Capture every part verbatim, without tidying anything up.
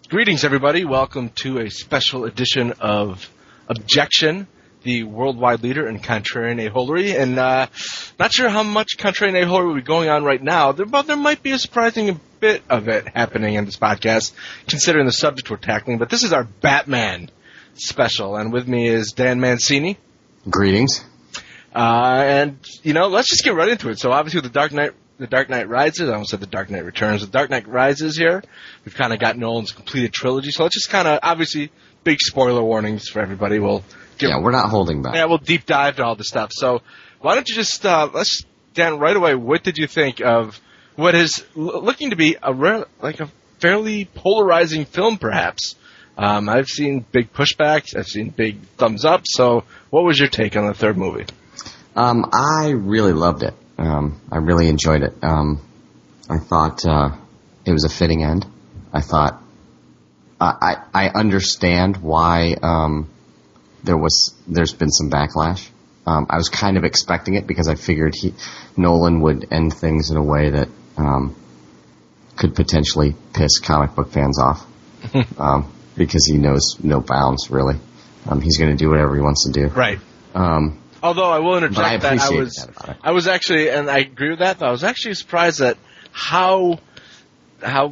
Greetings, everybody. Welcome to a special edition of Objection, the worldwide leader in contrarian a-holery. And uh, not sure how much contrarian a-holery will be going on right now, there, but there might be a surprising bit of it happening in this podcast, considering the subject we're tackling. But this is our Batman special, and with me is Dan Mancini. Greetings. Uh, and, you know, let's just get right into it. So, obviously, the Dark Knight The Dark Knight Rises, I almost said The Dark Knight Returns. The Dark Knight Rises here. We've kind of got Nolan's completed trilogy, so let's just kind of, obviously, big spoiler warnings for everybody. We'll give, yeah, we're not holding back. Yeah, we'll deep dive to all the stuff. So why don't you just, uh, let's, Dan, right away, what did you think of what is l- looking to be a rare, like a fairly polarizing film, perhaps? Um, I've seen big pushbacks. I've seen big thumbs up. So what was your take on the third movie? Um, I really loved it. Um, I really enjoyed it. Um, I thought uh, it was a fitting end. I thought uh, I I understand why um, there was there's been some backlash. Um, I was kind of expecting it because I figured he Nolan would end things in a way that um, could potentially piss comic book fans off um, because he knows no bounds really. Um, he's going to do whatever he wants to do. Right. Um, Although I will interject I that I was, that I was actually, and I agree with that. Though I was actually surprised at how, how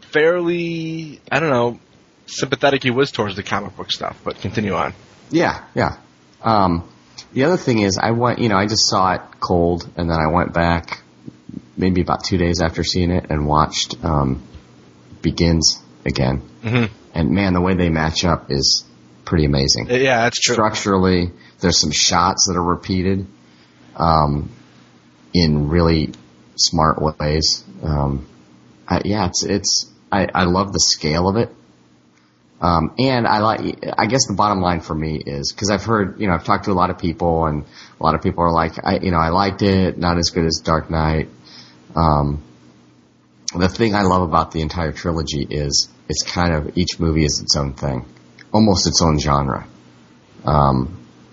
fairly, I don't know, sympathetic he was towards the comic book stuff. But continue on. Yeah, yeah. Um, the other thing is, I went, you know, I just saw it cold, and then I went back maybe about two days after seeing it and watched um, Begins again. Mm-hmm. And man, the way they match up is pretty amazing. Yeah, that's true. Structurally, there's some shots that are repeated um, in really smart ways. Um, I, yeah, it's it's. I, I love the scale of it, um, and I like. I guess the bottom line for me is because I've heard, you know, I've talked to a lot of people, and a lot of people are like, I, you know, I liked it, not as good as Dark Knight. Um, the thing I love about the entire trilogy is it's kind of each movie is its own thing, almost its own genre. Um,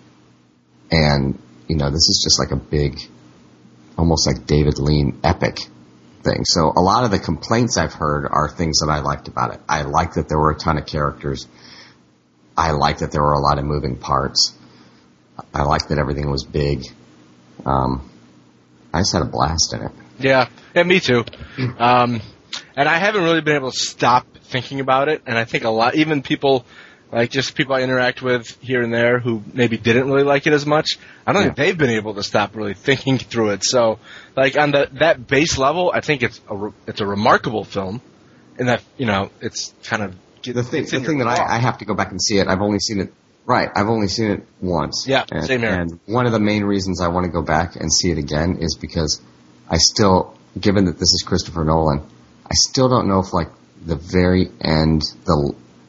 And, you know, this is just like a big, almost like David Lean epic thing. So a lot of the complaints I've heard are things that I liked about it. I liked that there were a ton of characters. I liked that there were a lot of moving parts. I liked that everything was big. Um, I just had a blast in it. Yeah, yeah, me too. Um, and I haven't really been able to stop thinking about it. And I think a lot, even people... Like, just people I interact with here and there who maybe didn't really like it as much, I don't yeah. think they've been able to stop really thinking through it. So, like, on the, that base level, I think it's a, it's a remarkable film. And that, you know, it's kind of... The thing, the thing that I, I have to go back and see it, I've only seen it... Right, I've only seen it once. Yeah, and, same here. And one of the main reasons I want to go back and see it again is because I still, given that this is Christopher Nolan, I still don't know if, like, the very end, the...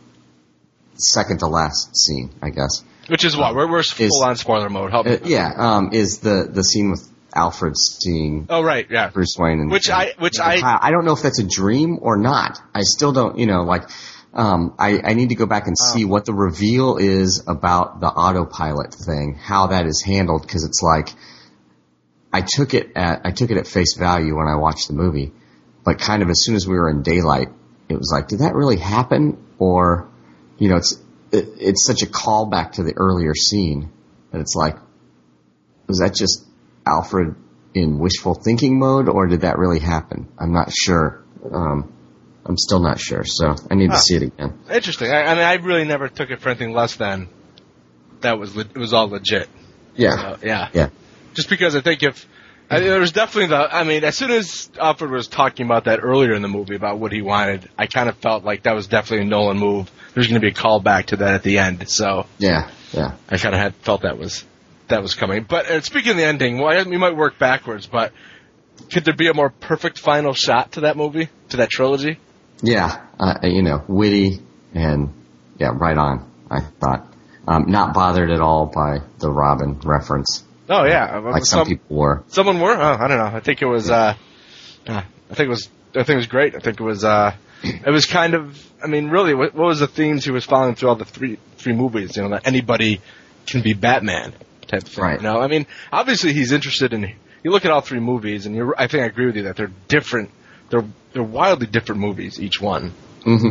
second to last scene, I guess. Which is what? Um, we're we're full on spoiler mode. Help uh, yeah, um, is the, the scene with Alfred seeing oh, right, yeah. Bruce Wayne. And, which and, I which and I I don't know if that's a dream or not. I still don't, you know, like, um, I, I need to go back and see oh. what the reveal is about the autopilot thing, how that is handled, because it's like, I took it at I took it at face value when I watched the movie, but kind of as soon as we were in daylight, it was like, did that really happen? Or... You know, it's it, it's such a callback to the earlier scene that it's like, was that just Alfred in wishful thinking mode, or did that really happen? I'm not sure. Um, I'm still not sure, so I need huh. to see it again. Interesting. I, I mean, I really never took it for anything less than that was le- it was all legit. Yeah, so, yeah, yeah. Just because I think if I, there was definitely the, I mean, as soon as Alfred was talking about that earlier in the movie about what he wanted, I kind of felt like that was definitely a Nolan move. There's going to be a callback to that at the end, so yeah, yeah. I kind of had felt that was that was coming. But uh, speaking of the ending, well, we might work backwards, but could there be a more perfect final shot to that movie, to that trilogy? Yeah, uh, you know, witty and yeah, right on. I thought, um, not bothered at all by the Robin reference. Oh yeah, like some, some people were. Someone were. Oh, I don't know. I think it was. Uh, uh, I think it was. I think it was great. I think it was. Uh, it was kind of. I mean, really, what, what was the themes he was following through all the three three movies? You know, that anybody can be Batman type of thing. Right. You know, I mean, obviously he's interested in. You look at all three movies, and you're, I think I agree with you that they're different. They're they're wildly different movies, each one. Mm-hmm.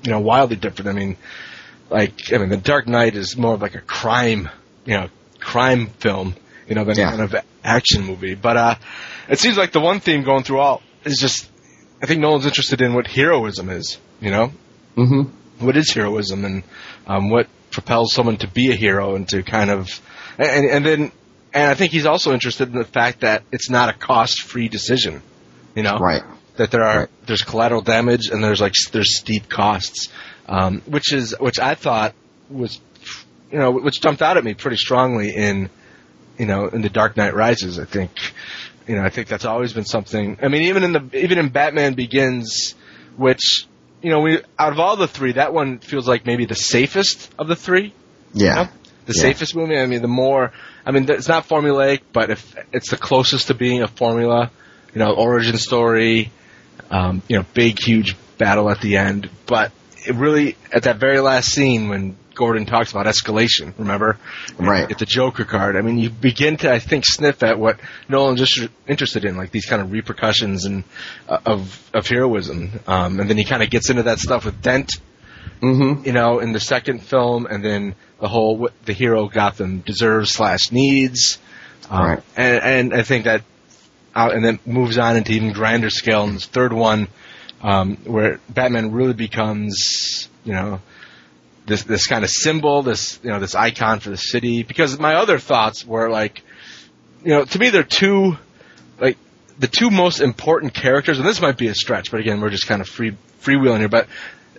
you know, wildly different. I mean, like, I mean, The Dark Knight is more of like a crime, you know, crime film, you know, than Yeah. kind of action movie. But uh, it seems like the one theme going through all is just, I think Nolan's interested in what heroism is, you know? Mm-hmm. What is heroism, and um, what propels someone to be a hero and to kind of, and, and then, and I think he's also interested in the fact that it's not a cost-free decision, you know? Right. That there are, Right. there's collateral damage and there's like, there's steep costs, um, which is, which I thought was, you know, which jumped out at me pretty strongly in, you know, in The Dark Knight Rises. I think, you know, I think that's always been something. I mean, even in the, even in Batman Begins, which, you know, we, out of all the three, that one feels like maybe the safest of the three. Yeah. You know? The Yeah. safest movie. I mean, the more, I mean, it's not formulaic, but if it's the closest to being a formula, you know, origin story, um, you know, big, huge battle at the end. But it really, at that very last scene when Gordon talks about escalation, remember? Right. Get the Joker card. I mean, you begin to, I think, sniff at what Nolan's just interested in, like these kind of repercussions and uh, of of heroism. Um, and then he kind of gets into that stuff with Dent, Mm-hmm. you know, in the second film, and then the whole what the hero Gotham deserves slash needs. Um, Right. And, and I think that, uh, and then moves on into even grander scale in this third one, um, where Batman really becomes, you know, this this kind of symbol, this you know, this icon for the city. Because my other thoughts were like, you know, to me they're two, like the two most important characters, and this might be a stretch, but again, we're just kind of free freewheeling here. But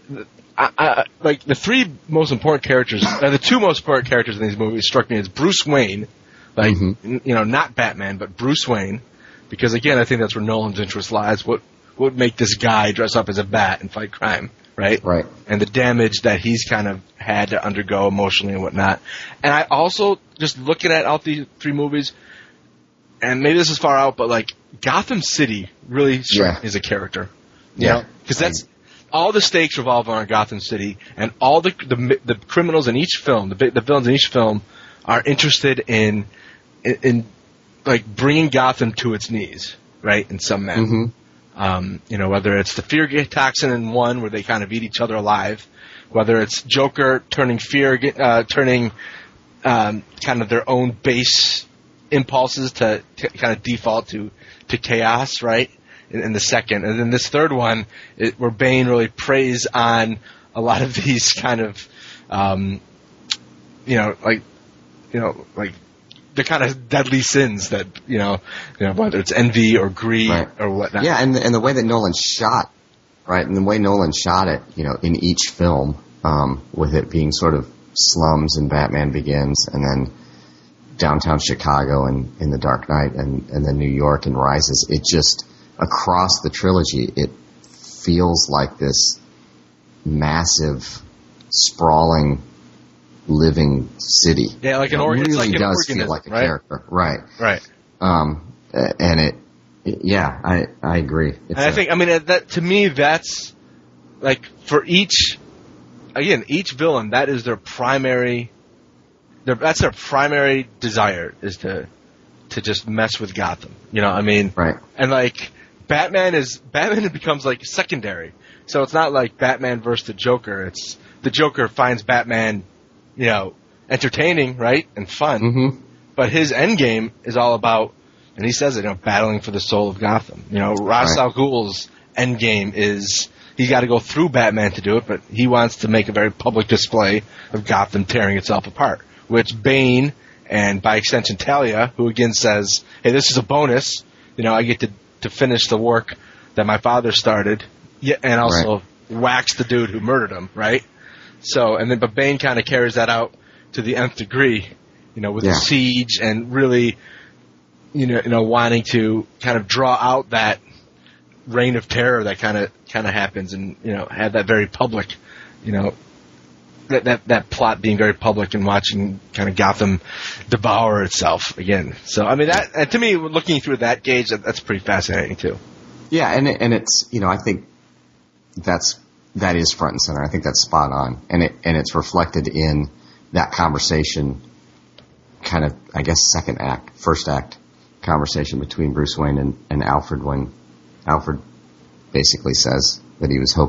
I, I, like the three most important characters, uh, the two most important characters in these movies struck me as Bruce Wayne, like Mm-hmm. n- you know, not Batman, but Bruce Wayne, because again, I think that's where Nolan's interest lies. What what would make this guy dress up as a bat and fight crime, right? Right. And the damage that he's kind of had to undergo emotionally and whatnot. And I also, just looking at all these three movies, and maybe this is far out, but like Gotham City really struck Yeah. me as a character. Yeah. Because that's, all the stakes revolve around Gotham City, and all the the, the criminals in each film, the the villains in each film, are interested in, in, in like bringing Gotham to its knees, right? In some manner. Mm-hmm. Um, you know, whether it's the fear toxin in one where they kind of eat each other alive, whether it's Joker turning fear, uh, turning um, kind of their own base impulses to, to kind of default to, to chaos, right? In, in the second. And then this third one, it, where Bane really preys on a lot of these kind of, um, you know, like, you know, like, the kind of deadly sins that, you know, you know, whether it's envy or greed Right. or whatnot. Yeah, and the, and the way that Nolan shot, right, and the way Nolan shot it, you know, in each film, um, with it being sort of slums in Batman Begins, and then downtown Chicago and in The Dark Knight, and, and then New York and Rises, it just, across the trilogy, it feels like this massive, sprawling, living city. Yeah, like an It organ. really It's like an does organism, feel like a right? character, right? Right. Um, uh, and it, it, yeah, I I agree. It's And I a- think, I mean, uh, that to me, that's like for each, again, each villain, that is their primary. Their, that's their primary desire is to to just mess with Gotham. You know, I mean, right, and like Batman is Batman becomes like secondary. So it's not like Batman versus the Joker. It's the Joker finds Batman, you know, entertaining, right, and fun. mm-hmm. But his end game is all about, and he says it, you know, battling for the soul of Gotham. You know, Ra's Right. al Ghul's end game is he's got to go through Batman to do it, but he wants to make a very public display of Gotham tearing itself apart. Which Bane and by extension Talia, who again says, "Hey, this is a bonus. You know, I get to to finish the work that my father started, yeah, and also wax the dude who murdered him." Right. So, and then but Bane kind of carries that out to the nth degree. You know, with Yeah. the siege and really, you know, you know, wanting to kind of draw out that reign of terror that kind of kind of happens, and you know, have that very public, you know, that that that plot being very public and watching kind of Gotham devour itself again. So, I mean, that and to me, looking through that gauge, that, that's pretty fascinating too. Yeah, and it, and it's you know I think that's that is front and center. I think that's spot on, and it and it's reflected in that conversation. Kind of, I guess, second act, first act conversation between Bruce Wayne and, and Alfred when Alfred basically says that he was hoping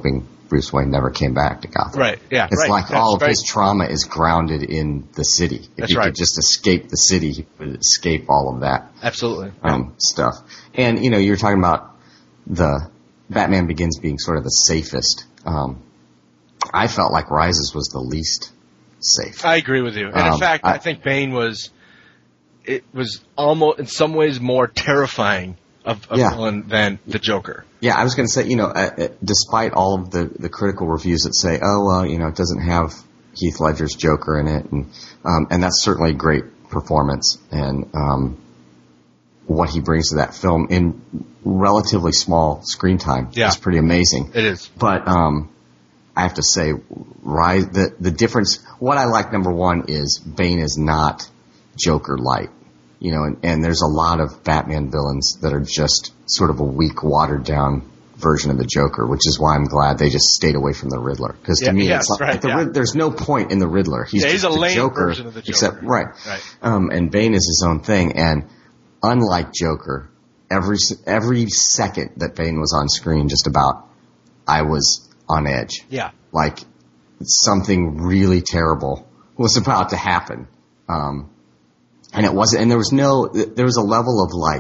Bruce Wayne never came back to Gotham. Right, yeah, It's right. like That's all of right. his trauma is grounded in the city. If That's he right. could just escape the city, he would escape all of that Absolutely. um, stuff. And, you know, you're talking about the Batman Begins being sort of the safest. Um, I felt like Rises was the least safe. I agree with you. And Um, in fact, I, I- think Bane was, it was almost, in some ways, more terrifying of a Yeah. villain than the Joker. Yeah, I was going to say, you know, uh, uh, despite all of the, the critical reviews that say, oh, well, you know, it doesn't have Heath Ledger's Joker in it, and um, and that's certainly a great performance, and um, what he brings to that film in relatively small screen time Yeah. is pretty amazing. It is. But um, I have to say, Rise, the, the difference, what I like, number one, is Bane is not Joker light. You know, and, and there's a lot of Batman villains that are just sort of a weak, watered-down version of the Joker, which is why I'm glad they just stayed away from the Riddler. Because to Yeah, me, yes, it's like, right, the, yeah. Rid- there's no point in the Riddler. He's Yeah, just he's a the lame Joker, version of the Joker. except right. Right. Um, and Bane is his own thing. And unlike Joker, every s- every second that Bane was on screen, just about, I was on edge. Yeah. Like something really terrible was about to happen. Um, and it wasn't, and there was no, there was a level of like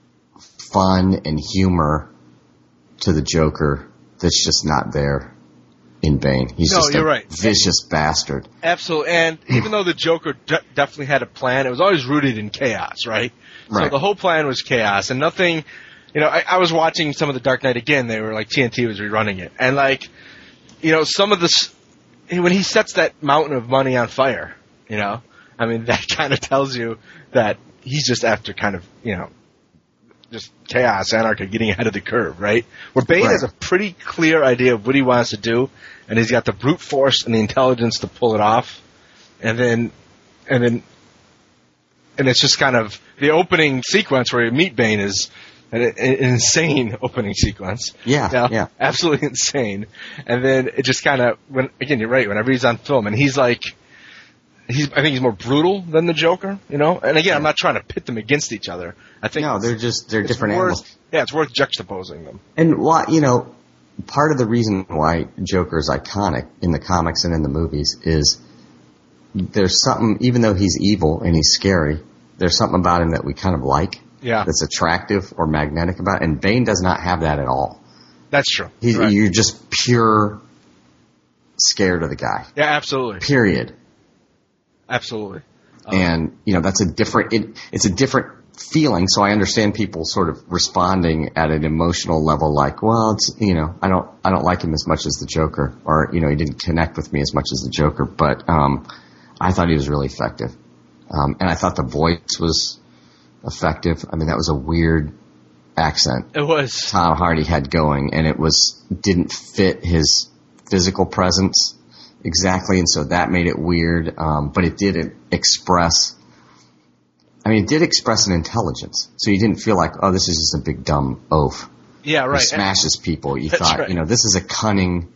fun and humor to the Joker that's just not there in Bane. He's No, just you're a right. vicious bastard. Absolutely. And even though the Joker de- definitely had a plan, it was always rooted in chaos, right? So Right. the whole plan was chaos, and nothing, you know, I, I was watching some of the Dark Knight again. They were like, T N T was rerunning it. And like, you know, some of this, when he sets that mountain of money on fire, you know, I mean, that kind of tells you that he's just after kind of, you know, just chaos, anarchy, getting ahead of the curve, right? Where Bane Right. has a pretty clear idea of what he wants to do, and he's got the brute force and the intelligence to pull it off. And then, and then, and it's just kind of the opening sequence where you meet Bane is an, an insane opening sequence. Yeah, You know, yeah. absolutely insane. And then it just kind of, when again, you're right. Whenever he's on film, and he's like, he's, I think he's more brutal than the Joker. You know, and again, I'm not trying to pit them against each other. I think No, they're just, they're it's different worth, animals. Yeah, it's worth juxtaposing them. And why, you know, part of the reason why Joker is iconic in the comics and in the movies is there's something, even though he's evil and he's scary, there's something about him that we kind of like. Yeah. That's attractive or magnetic about it. And Bane does not have that at all. That's true. He's, Right. You're just pure scared of the guy. Yeah, absolutely, Period. absolutely. And, you know, that's a different, it, it's a different feeling. So I understand people sort of responding at an emotional level like, well, it's, you know, I don't, I don't like him as much as the Joker, or, you know, he didn't connect with me as much as the Joker, but, um, I thought he was really effective. Um, and I thought the voice was effective. I mean, that was a weird accent It was. Tom Hardy had going, and it was, didn't fit his physical presence exactly, and so that made it weird, um, but it did express, I mean, it did express an intelligence, so you didn't feel like, oh, this is just a big dumb oaf Yeah, who right. smashes people. You That's thought, right. you know, this is a cunning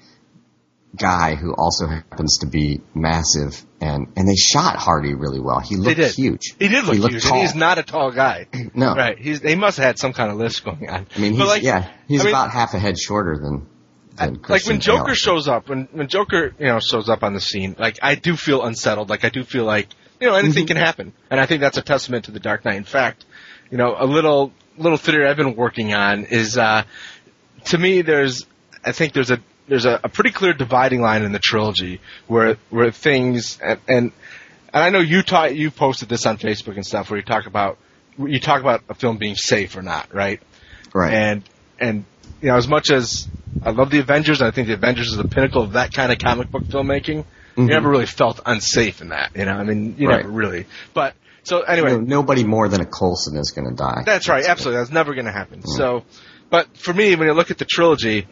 guy who also happens to be massive, and, and they shot Hardy really well. He They looked did. huge. He did look he looked huge, tall. and he's not a tall guy. No. Right. He's, he must have had some kind of list going on. I mean, But he's, like, yeah, he's I mean, about half a head shorter than, than like Christian when Joker Bale. shows up, when when Joker, you know, shows up on the scene, like I do feel unsettled. Like I do feel like, you know, anything Mm-hmm. can happen, and I think that's a testament to the Dark Knight. In fact, you know, a little little theory I've been working on is, uh, to me, there's, I think there's a there's a, a pretty clear dividing line in the trilogy where where things and and, and I know you taught you posted this on Facebook and stuff where you talk about you talk about a film being safe or not, right? Right. And and you know, as much as I love the Avengers, and I think the Avengers is the pinnacle of that kind of comic book filmmaking, Mm-hmm. you never really felt unsafe in that. You know, I mean, you Right. never really. But so anyway, No- nobody more than a Coulson is going to die. that's right, absolutely. That's never going to happen. So, but for me, when you look at the trilogy,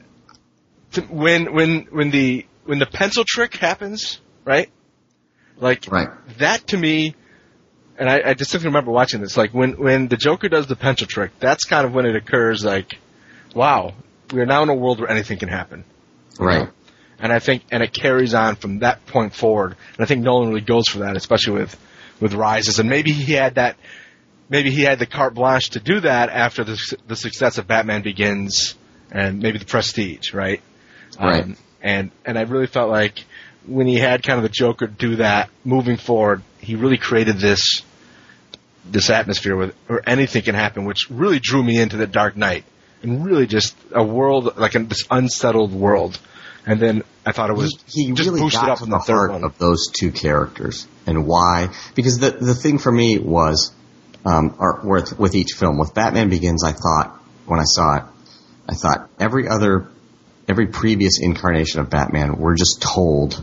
to, when when when the when the pencil trick happens, right? Like Right. that to me, and I, I distinctly remember watching this. Like when when the Joker does the pencil trick, that's kind of when it occurs. Like, wow, we are now in a world where anything can happen. you Right. know? And I think, and it carries on from that point forward. And I think Nolan really goes for that, especially with, with Rises. And maybe he had that, maybe he had the carte blanche to do that after the, the success of Batman Begins and maybe The Prestige, right? Um, right. And and I really felt like when he had kind of the Joker do that, moving forward, he really created this this atmosphere with where anything can happen, which really drew me into the Dark Knight and really just a world like a, this unsettled world. And then I thought it was he, he just really boosted got up to in the the third heart one. of those two characters and why. Because the the thing for me was, um, or with with each film, with Batman Begins, I thought when I saw it, I thought every other, every previous incarnation of Batman, we're just told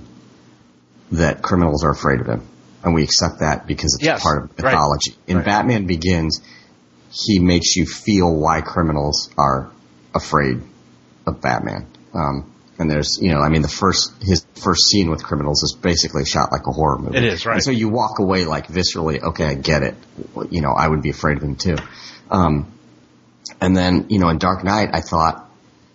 that criminals are afraid of him, and we accept that because it's Yes, part of mythology. right. In Right. Batman Begins, he makes you feel why criminals are afraid of Batman. Um, and there's, you know, I mean, the first his first scene with criminals is basically shot like a horror movie. It is, right. And so you walk away like viscerally, okay, I get it. You know, I would be afraid of him too. Um, and then, you know, in Dark Knight, I thought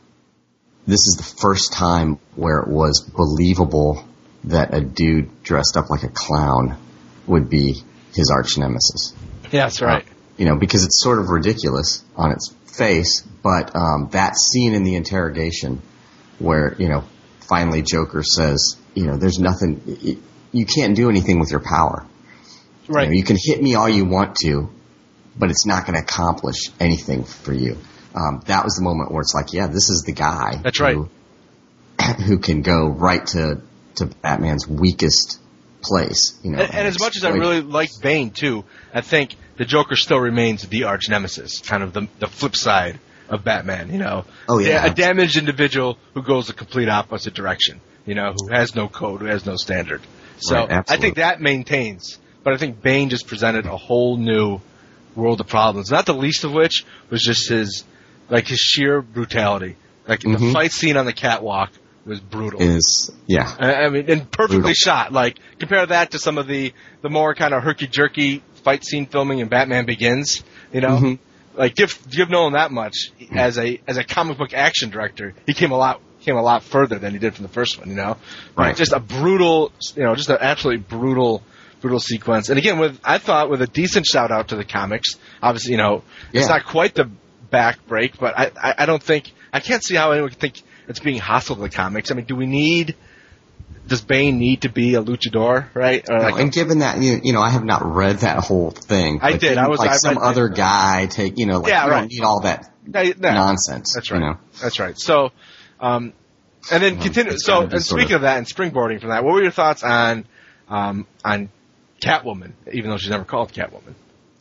this is the first time where it was believable that a dude dressed up like a clown would be his arch nemesis. Yeah, that's right. Uh, you know, because it's sort of ridiculous on its face, but um, that scene in the interrogation where, you know, finally Joker says, you know, there's nothing, you can't do anything with your power. Right. You know, you can hit me all you want to, but it's not going to accomplish anything for you. Um, that was the moment where it's like, yeah, this is the guy. That's who, right. Who can go right to, to Batman's weakest place. You know, and, and as much as I really like Bane too, I think the Joker still remains the arch nemesis, kind of the the flip side of Batman. You know, oh yeah, a damaged individual who goes the complete opposite direction. You know, who has no code, who has no standard. So right, I think that maintains, but I think Bane just presented a whole new world of problems. Not the least of which was just his like his sheer brutality. Like mm-hmm. the fight scene on the catwalk was brutal. Is yeah. I, I mean, and perfectly brutal. shot. Like compare that to some of the the more kind of herky jerky fight scene filming in Batman Begins. You know, mm-hmm. like give give Nolan that much mm-hmm. as a as a comic book action director, he came a lot came a lot further than he did from the first one. You know, right? Like just a brutal, you know, just an absolutely brutal. Brutal sequence, and again, with I thought with a decent shout out to the comics. Obviously, you know, yeah. it's not quite the back break, but I, I, I don't think I can't see how anyone can think it's being hostile to the comics. I mean, do we need? Does Bane need to be a luchador, right? Or like no, and given that you, you know, I have not read that whole thing. I did. I was like I some other it. guy take. You know, like yeah, you right. don't need all that no, no. nonsense. That's right. You know? That's right. So, um, and then well, continue. So, and speaking of, of that, and springboarding from that, what were your thoughts on um, on Catwoman, even though she's never called Catwoman?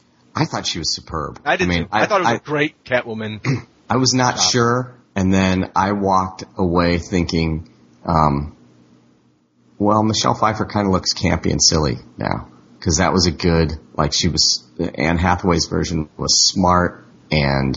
I thought she was superb. I did I mean, too. I, I thought it was I, a great Catwoman. I was not job. sure, and then I walked away thinking, um, well, Michelle Pfeiffer kind of looks campy and silly now, because that was a good, like she was, Anne Hathaway's version was smart and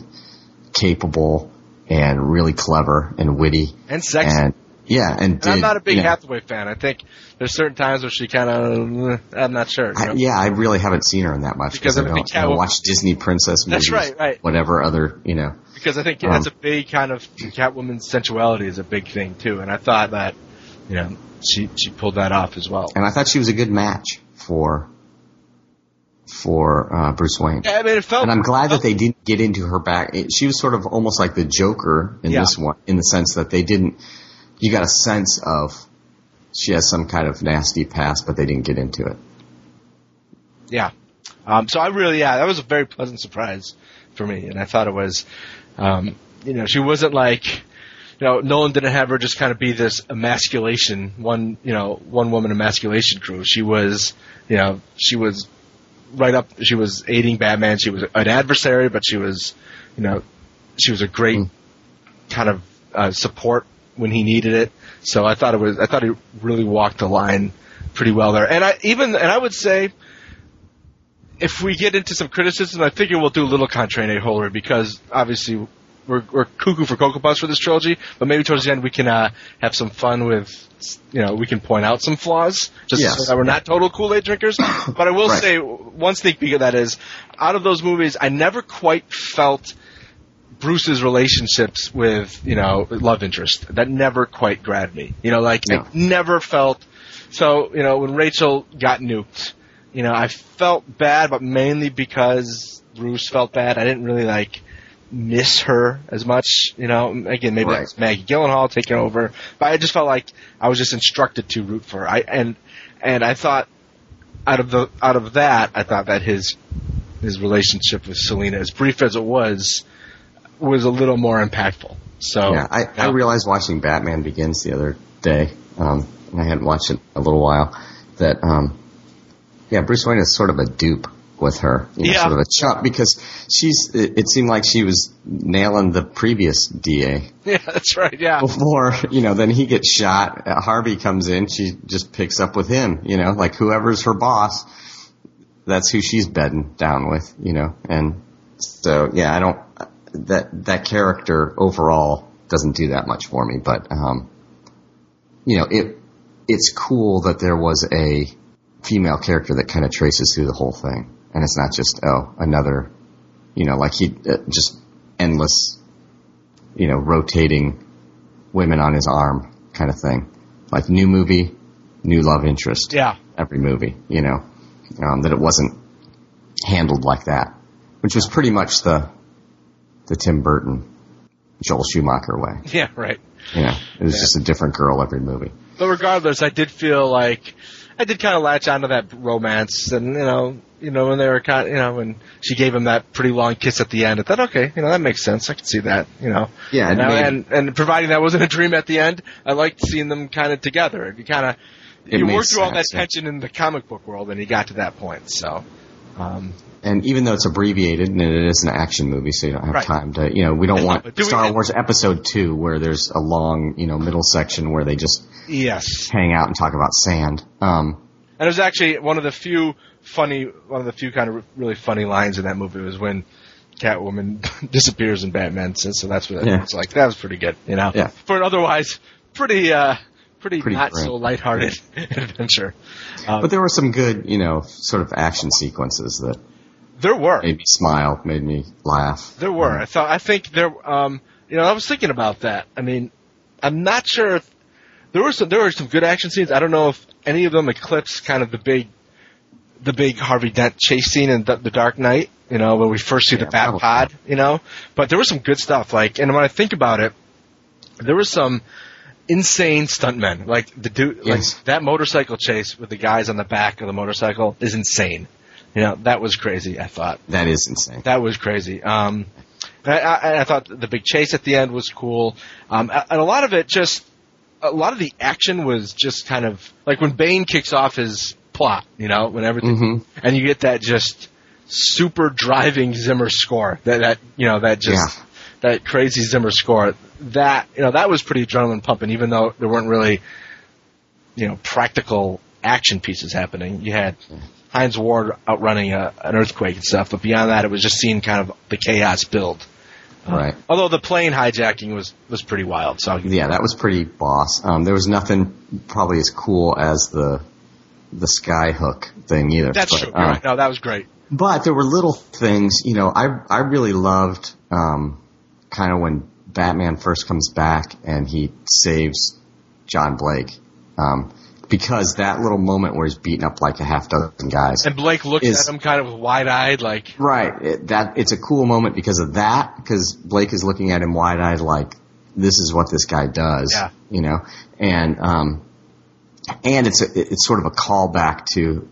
capable and really clever and witty. And sexy. And, yeah, and, and did, I'm not a big you know, Hathaway fan. I think there's certain times where she kind of, I'm not sure. You know? I, yeah, I really haven't seen her in that much because I I don't, think I don't Catwoman, watch Disney princess movies. That's right, right. Whatever other, you know. Because I think um, that's a big kind of Catwoman's sensuality is a big thing too, and I thought that, you know, she she pulled that off as well. And I thought she was a good match for for uh, Bruce Wayne. Yeah, I mean, it felt. And I'm glad felt, that they didn't get into her back. It, she was sort of almost like the Joker in yeah. this one, in the sense that they didn't. You got a sense of she has some kind of nasty past, but they didn't get into it. Yeah. Um, so I really, yeah, that was a very pleasant surprise for me, and I thought it was, um, you know, she wasn't like, you know, Nolan didn't have her just kind of be this emasculation, one, you know, one woman emasculation crew. She was, you know, she was right up, she was aiding Batman. She was an adversary, but she was, you know, she was a great mm. kind of uh, support when he needed it. So I thought it was, I thought he really walked the line pretty well there. And I even, and I would say, if we get into some criticism, I figure we'll do a little Contrae Holder because obviously we're, we're cuckoo for Cocoa Puffs for this trilogy, but maybe towards the end we can uh, have some fun with, you know, we can point out some flaws just yes. so that we're not total Kool-Aid drinkers. But I will right. say one sneak peek of that is, out of those movies, I never quite felt Bruce's relationships with, you know, love interest. That never quite grabbed me. You know, like, no. I never felt, so, you know, when Rachel got nuked, you know, I felt bad, but mainly because Bruce felt bad. I didn't really, like, miss her as much. You know, again, maybe Right. that's Maggie Gyllenhaal taking over, but I just felt like I was just instructed to root for her. I and and I thought out of the out of that, I thought that his his relationship with Selena, as brief as it was, was a little more impactful. So yeah, I, I realized watching Batman Begins the other day, um, and I hadn't watched it in a little while, that um, yeah, Bruce Wayne is sort of a dupe with her, you know, Yeah. sort of a chump, because she's. It, it seemed like she was nailing the previous D A. Yeah, that's right. Yeah, Before, you know, then he gets shot. Uh, Harvey comes in. She just picks up with him, you know, like whoever's her boss, that's who she's bedding down with, you know. And so, yeah, I don't, that, that character overall doesn't do that much for me. But, um, you know, it, it's cool that there was a female character that kind of traces through the whole thing. And it's not just, oh, another, you know, like he, uh, just endless, you know, rotating women on his arm kind of thing. Like new movie, new love interest. yeah, Every movie, you know, um, that it wasn't handled like that, which was pretty much the, the Tim Burton, Joel Schumacher way. yeah, right. You know, it was Yeah. just a different girl every movie. But regardless, I did feel like I did kind of latch onto that romance, and you know, you know, when they were kind, you know, when she gave him that pretty long kiss at the end, I thought, okay, you know, that makes sense. I can see that, you know. Yeah, it You know, made- and and providing that wasn't a dream at the end, I liked seeing them kind of together. You kind of It you made worked through all that sense, yeah. tension in the comic book world, and you got to that point. So, um, And even though it's abbreviated and it is an action movie, so you don't have Right. time to, you know, we don't Yeah, want but do we- Star Wars Episode two where there's a long, you know, middle section where they just yes. hang out and talk about sand. Um, And it was actually one of the few funny, one of the few kind of really funny lines in that movie was when Catwoman disappears in Batman. So, so that's what Yeah. it's like. That was pretty good, you know. Yeah. For an otherwise pretty, uh, pretty, Pretty not grim. so lighthearted adventure. Um, but there were some good, you know, sort of action sequences that there were, made me smile, made me laugh. there were. I thought, I think there, um, you know, I was thinking about that. I mean, I'm not sure if there were some, there were some good action scenes. I don't know if any of them eclipse kind of the big, the big Harvey Dent chase scene in the, the Dark Knight, you know, when we first see Yeah, the Bat probably. Pod, you know. But there was some good stuff. Like, and when I think about it, there was some insane stuntmen. Like the dude, Yes. like that motorcycle chase with the guys on the back of the motorcycle is insane. You know, that was crazy. I thought That is insane. that was crazy. Um, and I, I, I thought the big chase at the end was cool. Um, and a lot of it just. A lot of the action was just kind of like when Bane kicks off his plot, you know, when everything, Mhm. and you get that just super driving Zimmer score, that that you know that just Yeah. that crazy Zimmer score, that you know that was pretty adrenaline pumping, even though there weren't really, you know, practical action pieces happening. You had Heinz Ward outrunning a, an earthquake and stuff, but beyond that, it was just seeing kind of the chaos build. Right. Although the plane hijacking was was pretty wild, so Yeah, that was pretty boss. Um, there was nothing probably as cool as the the sky hook thing either. that's but, true. uh, You're right. No, that was great. But there were little things, you know, I I really loved um, kind of when Batman first comes back and he saves John Blake. Um, because that little moment where he's beating up like a half dozen guys. And Blake looks is- at him kind of wide-eyed, like, Right. It, that it's a cool moment because of that, because Blake is looking at him wide-eyed like, this is what this guy does. Yeah. You know? And um, and it's a, it's sort of a callback to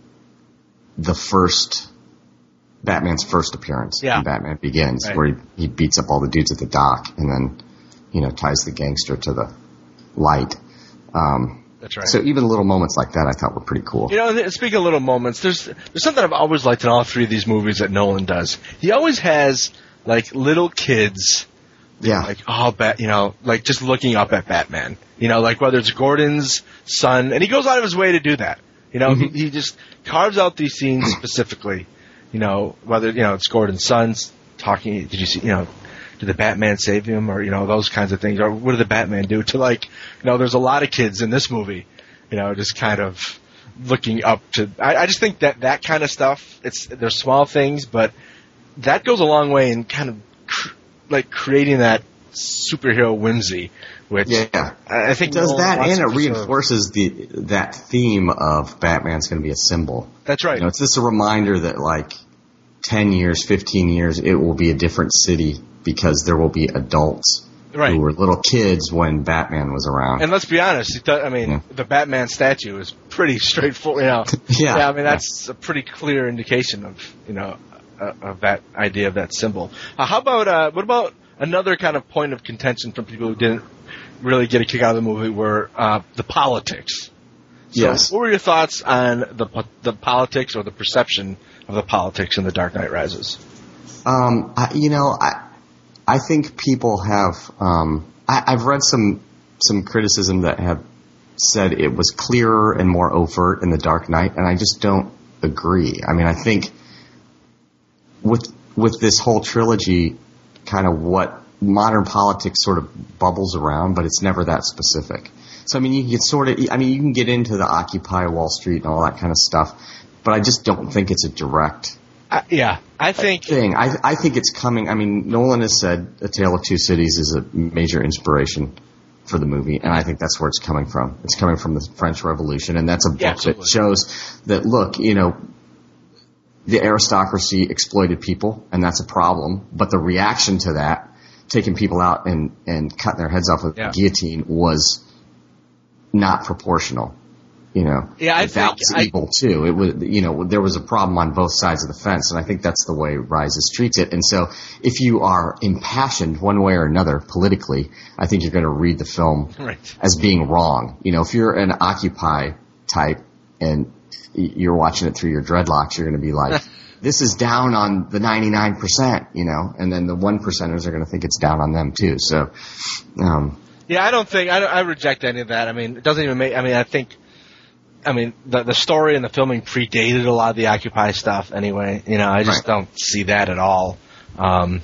the first Batman's first appearance Yeah. in Batman Begins, Right. where he, he beats up all the dudes at the dock and then, you know, ties the gangster to the light. Um, that's right. So even little moments like that I thought were pretty cool. You know, and speaking of little moments, there's there's something I've always liked in all three of these movies that Nolan does. He always has like little kids, Yeah. like oh, bat, you know, like just looking up at Batman. You know, like whether it's Gordon's son, and he goes out of his way to do that. You know, Mhm. he, he just carves out these scenes specifically. You know, whether you know it's Gordon's sons talking. Did you see? You know. Did the Batman save him, or you know those kinds of things, or what did the Batman do to like, you know, there's a lot of kids in this movie, you know, just kind of looking up to. I, I just think that that kind of stuff, it's they're small things, but that goes a long way in kind of cr- like creating that superhero whimsy, which Yeah. I I think It does Nolan that, wants and it to preserve. reinforces the that theme of Batman's going to be a symbol. That's right. You know, it's just a reminder that like ten years, fifteen years, it will be a different city because there will be adults right. who were little kids when Batman was around. And let's be honest, it does, I mean, yeah. the Batman statue is pretty straightforward. You know, yeah. yeah, I mean that's yeah. a pretty clear indication of you know uh, of that idea of that symbol. Uh, how about uh, what about another kind of point of contention from people who didn't really get a kick out of the movie were uh, the politics. So yes. What were your thoughts on the the politics or the perception of the politics in The Dark Knight Rises? Um, I, you know, I I think people have. Um, I, I've read some some criticism that have said it was clearer and more overt in The Dark Knight, and I just don't agree. I mean, I think with with this whole trilogy, kind of what modern politics sort of bubbles around, but it's never that specific. So, I mean, you can sort of, I mean, you can get into the Occupy Wall Street and all that kind of stuff, but I just don't think it's a direct uh, yeah, I think thing. I, I think it's coming. I mean, Nolan has said A Tale of Two Cities is a major inspiration for the movie, and I think that's where it's coming from. It's coming from the French Revolution, and that's a book yeah, that shows that, look, you know, the aristocracy exploited people, and that's a problem, but the reaction to that, taking people out and, and cutting their heads off with yeah. a guillotine, was not proportional, you know. Yeah, I that think was I, evil too. It was, you know, there was a problem on both sides of the fence, and I think that's the way Rises treats it. And so, if you are impassioned one way or another politically, I think you're going to read the film right. as being wrong. You know, if you're an Occupy type and you're watching it through your dreadlocks, you're going to be like, this is down on the ninety-nine percent, you know, and then the one percenters are going to think it's down on them too. So, um, yeah, I don't think I, I reject any of that. I mean, it doesn't even make. I mean, I think, I mean, the the story and the filming predated a lot of the Occupy stuff. Anyway, you know, I just right. don't see that at all. Um,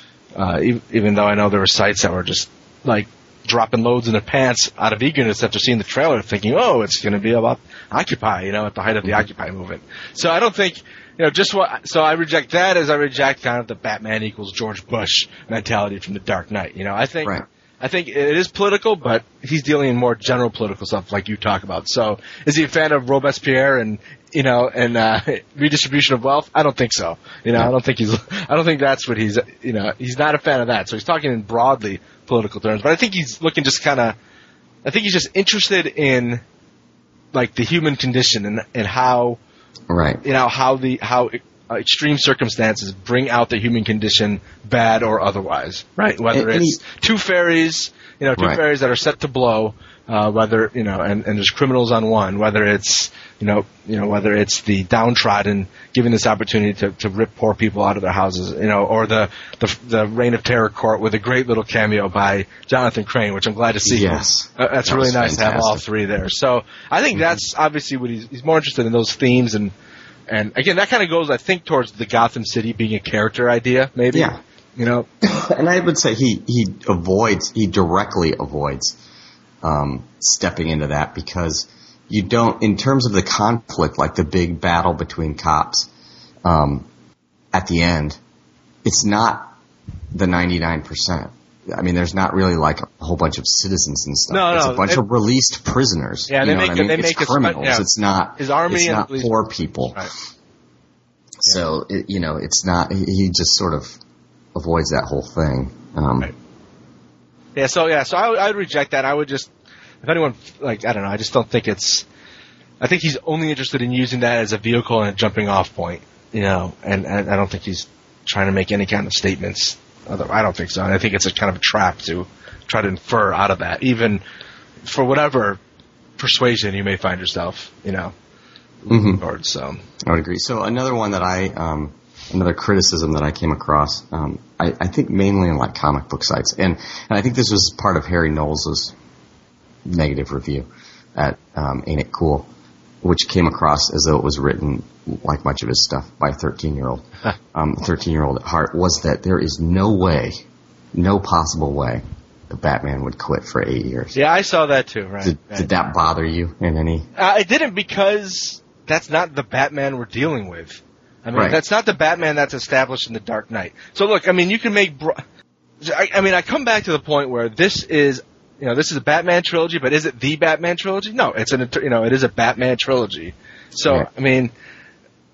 uh, even, even though I know there were sites that were just like dropping loads in their pants out of eagerness after seeing the trailer, thinking, oh, it's going to be about Occupy, you know, at the height of the mm-hmm. Occupy movement. So I don't think. You know, just what, so I reject that as I reject kind of the Batman equals George Bush mentality from The Dark Knight. You know, I think, right. I think it is political, but he's dealing in more general political stuff like you talk about. So, is he a fan of Robespierre and, you know, and, uh, redistribution of wealth? I don't think so. You know, yeah. I don't think he's, I don't think that's what he's, you know, he's not a fan of that. So he's talking in broadly political terms, but I think he's looking just kind of, I think he's just interested in, like, the human condition and, and how, right. you know, how the how uh, extreme circumstances bring out the human condition, bad or otherwise, right? Whether and, it's and he, two fairies, you know, two right. fairies that are set to blow, uh, whether you know, and, and there's criminals on one, whether it's you know, you know, whether it's the downtrodden given this opportunity to, to rip poor people out of their houses, you know, or the, the the Reign of Terror court with a great little cameo by Jonathan Crane, which I'm glad to see. Yes, uh, that's that really nice fantastic. to have all three there. So I think mm-hmm. that's obviously what he's he's more interested in those themes and. And again, that kind of goes, I think, towards the Gotham City being a character idea, maybe. Yeah. You know? And I would say he, he avoids, he directly avoids um, stepping into that because you don't, in terms of the conflict, like the big battle between cops um, at the end, it's not the ninety-nine percent. I mean, there's not really like a whole bunch of citizens and stuff. No, it's no, a bunch it, of released prisoners. Yeah, you they know make what I mean? they it's make criminals. A, yeah. It's not. His army it's and not police. poor people. Right. So it, you know, it's not. He just sort of avoids that whole thing. Um, right. Yeah. So yeah. So I would, I would reject that. I would just, if anyone like, I don't know. I just don't think it's. I think he's only interested in using that as a vehicle and a jumping off point. You know, and, and I don't think he's trying to make any kind of statements. I don't think so. And I think it's a kind of a trap to try to infer out of that, even for whatever persuasion you may find yourself, you know, mm-hmm. towards. So I would agree. So another one that I, um, another criticism that I came across, um, I, I think mainly in like comic book sites, and, and I think this was part of Harry Knowles' negative review at um, Ain't It Cool, which came across as though it was written, like much of his stuff, by a thirteen-year-old. um, thirteen-year-old at heart, was that there is no way, no possible way, that Batman would quit for eight years. Yeah, I saw that too, right. Did, right. did that bother you in any? Uh, it didn't, because that's not the Batman we're dealing with. I mean, right. that's not the Batman that's established in The Dark Knight. So look, I mean, you can make, bro- I, I mean, I come back to the point where this is, you know, this is a Batman trilogy, but is it the Batman trilogy? No, it's an, you know, it is a Batman trilogy. So, I mean,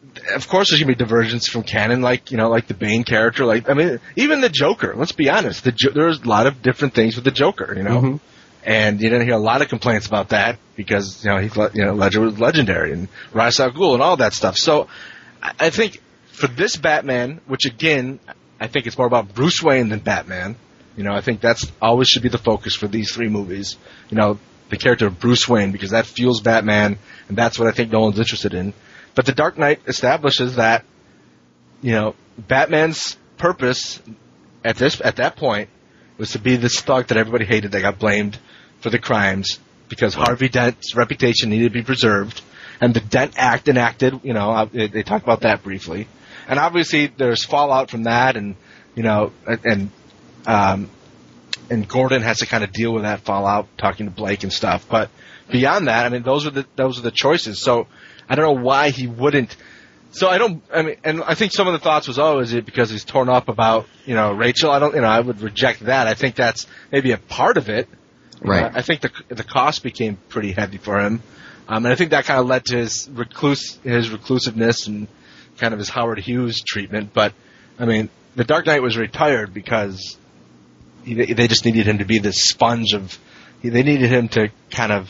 of course, there's gonna be divergence from canon, like you know, like the Bane character. Like I mean, even the Joker. Let's be honest. The jo- there's a lot of different things with the Joker. You know. Mm-hmm. And you didn't hear a lot of complaints about that because, you know, he, you know, Ledger was legendary and Ra's al Ghul and all that stuff. So I think for this Batman, which again, I think it's more about Bruce Wayne than Batman. You know, I think that's always should be the focus for these three movies. You know, the character of Bruce Wayne, because that fuels Batman, and that's what I think Nolan's interested in. But The Dark Knight establishes that, you know, Batman's purpose at this at that point was to be this thug that everybody hated that got blamed for the crimes because Harvey Dent's reputation needed to be preserved, and the Dent Act enacted. You know, they, they talk about that briefly, and obviously there's fallout from that, and you know, and um, and Gordon has to kind of deal with that fallout, talking to Blake and stuff. But beyond that, I mean, those are the those are the choices. So I don't know why he wouldn't. So I don't. I mean, and I think some of the thoughts was, oh, is it because he's torn up about you know Rachel? I don't. You know, I would reject that. I think that's maybe a part of it. Right. Uh, I think the the cost became pretty heavy for him, um, and I think that kind of led to his recluse his reclusiveness and kind of his Howard Hughes treatment. But I mean, The Dark Knight was retired because he, they just needed him to be this sponge of. They needed him to kind of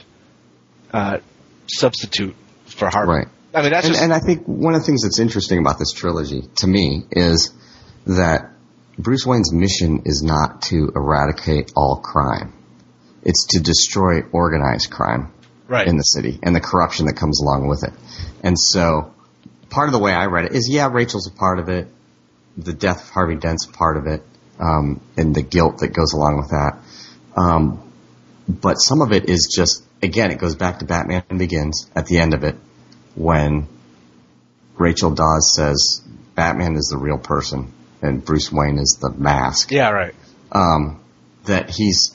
uh, substitute for Harvey. Right. I mean, that's and, just, and I think one of the things that's interesting about this trilogy to me is that Bruce Wayne's mission is not to eradicate all crime. It's to destroy organized crime right. in the city and the corruption that comes along with it. And so part of the way I read it is, yeah, Rachel's a part of it. The death of Harvey Dent's a part of it, um, and the guilt that goes along with that. Um, but some of it is just, again, it goes back to Batman Begins at the end of it when Rachel Dawes says Batman is the real person and Bruce Wayne is the mask. Yeah, right. Um, that he's...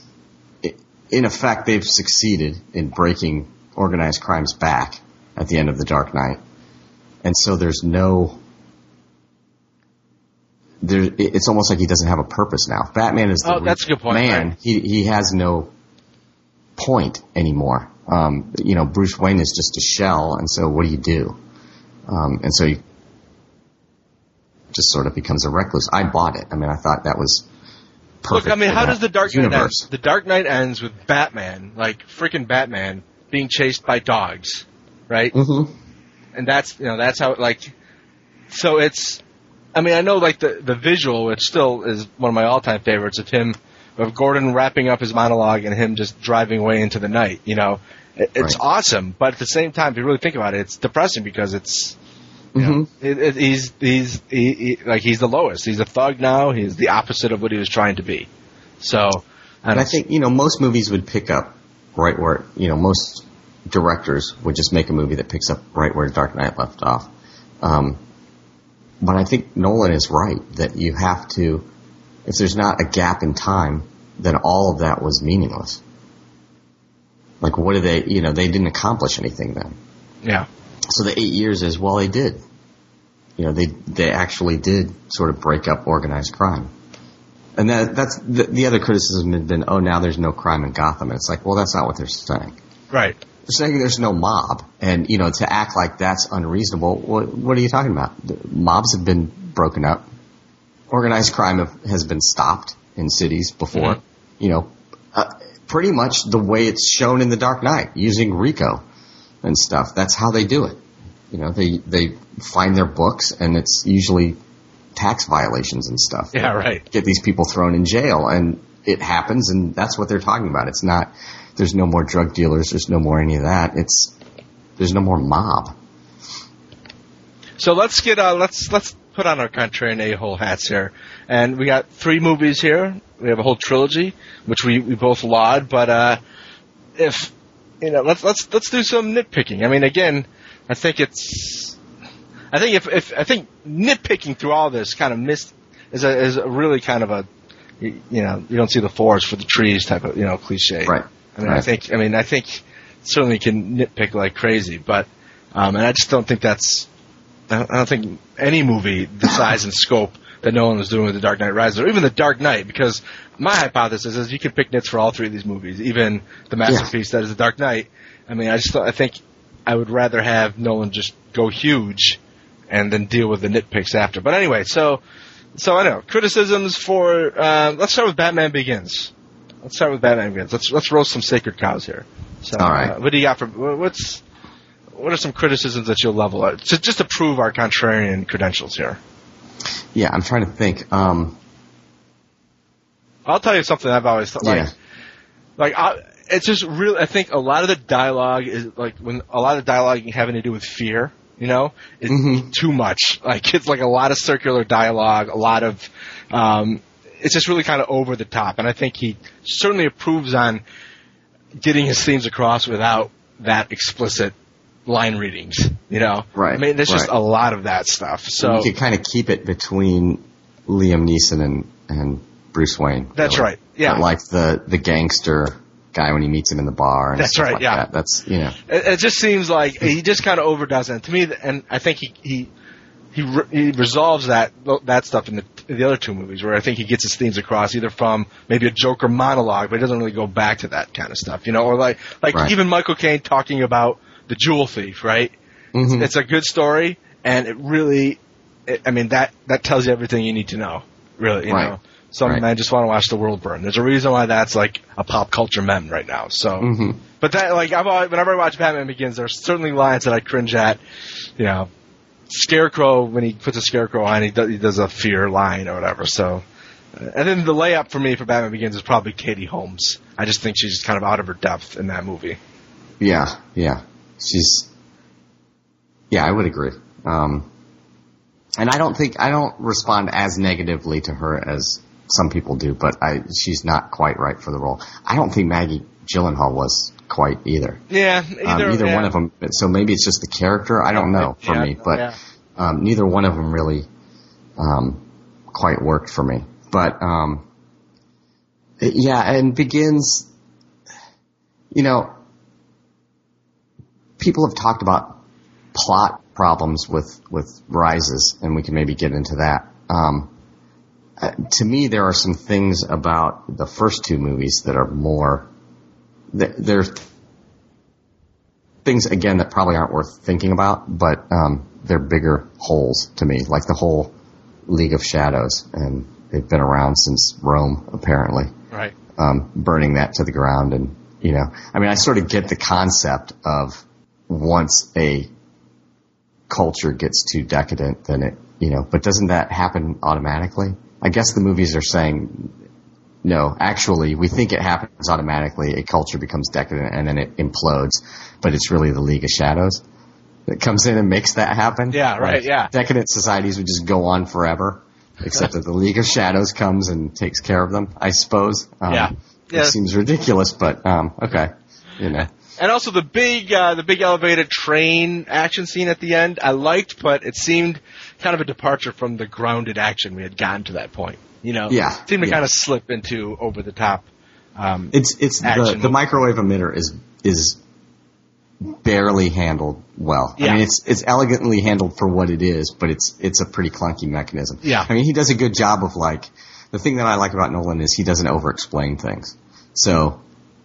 In effect, they've succeeded in breaking organized crimes back at the end of The Dark Knight. And so there's no... There, it's almost like he doesn't have a purpose now. Batman is the oh, that's a good point, man. Right. He he has no point anymore. Um, you know, Bruce Wayne is just a shell, and so what do you do? Um, and so he just sort of becomes a recluse. I bought it. I mean, I thought that was... Perfect. Look, I mean, how does the Dark Knight end? The Dark Knight ends with Batman, like freaking Batman, being chased by dogs, right? Mm-hmm. And that's you know that's how like, so it's, I mean, I know like the the visual, which still is one of my all time favorites of him, of Gordon wrapping up his monologue and him just driving away into the night. You know, it, it's right. awesome, but at the same time, if you really think about it, it's depressing because it's. You know, mm-hmm. it, it, he's he's he, he, like he's the lowest. He's a thug now. He's the opposite of what he was trying to be. So, I and I think you know most movies would pick up right where you know most directors would just make a movie that picks up right where Dark Knight left off. Um, but I think Nolan is right that you have to, if there's not a gap in time, then all of that was meaningless. Like, what did they? You know, they didn't accomplish anything then. Yeah. So the eight years is, well, they did. You know, they they actually did sort of break up organized crime. And that, that's the, the other criticism had been, oh, now there's no crime in Gotham. And it's like, well, that's not what they're saying. Right. They're saying there's no mob. And, you know, to act like that's unreasonable, what, what are you talking about? The mobs have been broken up. Organized crime have, has been stopped in cities before. Mm-hmm. You know, uh, pretty much the way it's shown in The Dark Knight, using RICO and stuff. That's how they do it. You know, they they find their books, and it's usually tax violations and stuff. Yeah, right. Get these people thrown in jail, and it happens, and that's what they're talking about. It's not, there's no more drug dealers, there's no more any of that. It's, there's no more mob. So let's get, uh, let's, let's put on our contrarian a-hole hats here. And we got three movies here. We have a whole trilogy, which we, we both laud, but, uh, if, you know, let's, let's, let's do some nitpicking. I mean, again, I think it's, I think if, if, I think nitpicking through all this kind of missed, is a, is a really kind of a, you, you know, you don't see the forest for the trees type of, you know, cliche. Right. I mean, right. I think, I mean, I think certainly can nitpick like crazy, but, um, and I just don't think that's, I don't, I don't think any movie the size and scope that Nolan was doing with The Dark Knight Rises, or even The Dark Knight, because my hypothesis is you can pick nits for all three of these movies, even the masterpiece yeah. that is The Dark Knight. I mean, I just, I think I would rather have Nolan just go huge and then deal with the nitpicks after. But anyway, so so I know criticisms for. Uh, let's start with Batman Begins. Let's start with Batman Begins. Let's let's roast some sacred cows here. So, All right. Uh, what do you got for what's what are some criticisms that you'll level at to, just to prove our contrarian credentials here? Yeah, I'm trying to think. Um, I'll tell you something I've always thought. Like, yeah. like I, it's just really. I think a lot of the dialogue is like when a lot of dialogue having to do with fear. You know, is Mm-hmm. too much. Like it's like a lot of circular dialogue, a lot of. Um, it's just really kind of over the top, and I think he certainly approves on getting his themes across without that explicit line readings. You know, Right, I mean, there's just right. a lot of that stuff. So you could kind of keep it between Liam Neeson and, and Bruce Wayne. That's really. right, yeah. But like the, the gangster guy when he meets him in the bar. And That's stuff right, like yeah. That. That's, you know. It, it just seems like he just kind of overdoes it. And to me, and I think he he he, re, he resolves that that stuff in the, in the other two movies, where I think he gets his themes across either from maybe a Joker monologue, but he doesn't really go back to that kind of stuff, you know, or like like Right. even Michael Caine talking about the jewel thief, right? Mhm. It's a good story, and it really, it, I mean that that tells you everything you need to know, really, you Right. know. Some Right. men just want to watch the world burn. There's a reason why that's like a pop culture meme right now. So, Mhm. but that like I've always, whenever I watch Batman Begins, there's certainly lines that I cringe at. You know, Scarecrow when he puts a Scarecrow on, he does, he does a fear line or whatever. So, uh, and then the layup for me for Batman Begins is probably Katie Holmes. I just think she's kind of out of her depth in that movie. Yeah, yeah. She's, yeah, I would agree. Um, and I don't think, I don't respond as negatively to her as some people do, but I, she's not quite right for the role. I don't think Maggie Gyllenhaal was quite either. Yeah, either, um, either yeah. one of them. So maybe it's just the character. I don't know for Yeah, me, but yeah. um, neither one of them really um, quite worked for me. But um, it- yeah, and Begins. You know, people have talked about plot problems with with Rises, and we can maybe get into that. Um, uh, to me, there are some things about the first two movies that are more. th- There's things again that probably aren't worth thinking about, but um, they're bigger holes to me, like the whole League of Shadows, and they've been around since Rome, apparently. Right. Um, burning that to the ground, and you know, I mean, I sort of get the concept of once a culture gets too decadent, then it, you know, but doesn't that happen automatically? I guess the movies are saying, no, actually, we think it happens automatically. A culture becomes decadent and then it implodes, but it's really the League of Shadows that comes in and makes that happen. Yeah, right, Like, yeah. Decadent societies would just go on forever, except that the League of Shadows comes and takes care of them, I suppose. Um, Yeah. Yeah. It seems ridiculous, but um, okay, you know. And also the big, uh, the big elevated train action scene at the end, I liked, but it seemed kind of a departure from the grounded action we had gotten to that point. You know, Yeah, it seemed to yeah. kind of slip into over the top. Um, It's it's the, action. the microwave emitter is is barely handled well. Yeah. I mean, it's it's elegantly handled for what it is, but it's it's a pretty clunky mechanism. Yeah. I mean, he does a good job of like the thing that I like about Nolan is he doesn't over-explain things, so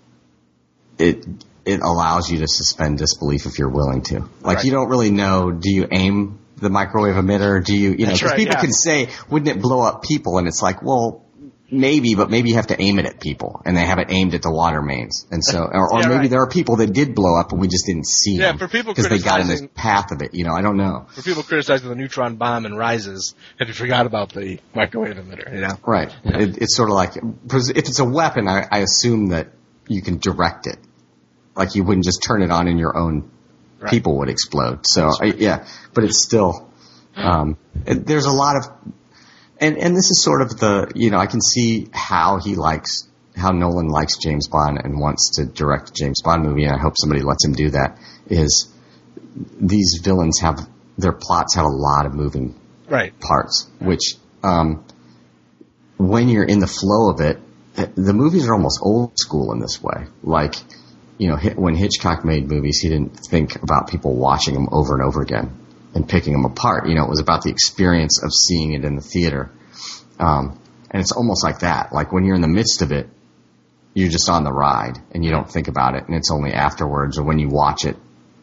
it it allows you to suspend disbelief if you're willing to. Like Right. you don't really know. Do you aim the microwave emitter? Do you you know? That's Because right, people yeah. can say, "Wouldn't it blow up people?" And it's like, well. Maybe, but maybe you have to aim it at people, and they have it aimed at the water mains, and so, or, or Yeah, maybe right. there are people that did blow up, and we just didn't see Yeah, them for people because they got in the criticizing- path of it. You know, I don't know. for people criticizing the neutron bomb and Rises, have you forgot about the microwave emitter? You know, Right? It, it's sort of like if it's a weapon, I, I assume that you can direct it, like you wouldn't just turn it on and your own Right. people would explode. So I, yeah, but it's still um, it, there's a lot of. And and this is sort of the, you know, I can see how he likes, how Nolan likes James Bond and wants to direct a James Bond movie, and I hope somebody lets him do that, is these villains have, their plots have a lot of moving right? parts, which um, when you're in the flow of it, the movies are almost old school in this way. Like, you know, when Hitchcock made movies, he didn't think about people watching them over and over again and picking them apart. You know, it was about the experience of seeing it in the theater. Um, and it's almost like that. Like when you're in the midst of it, you're just on the ride and you don't think about it, and it's only afterwards or when you watch it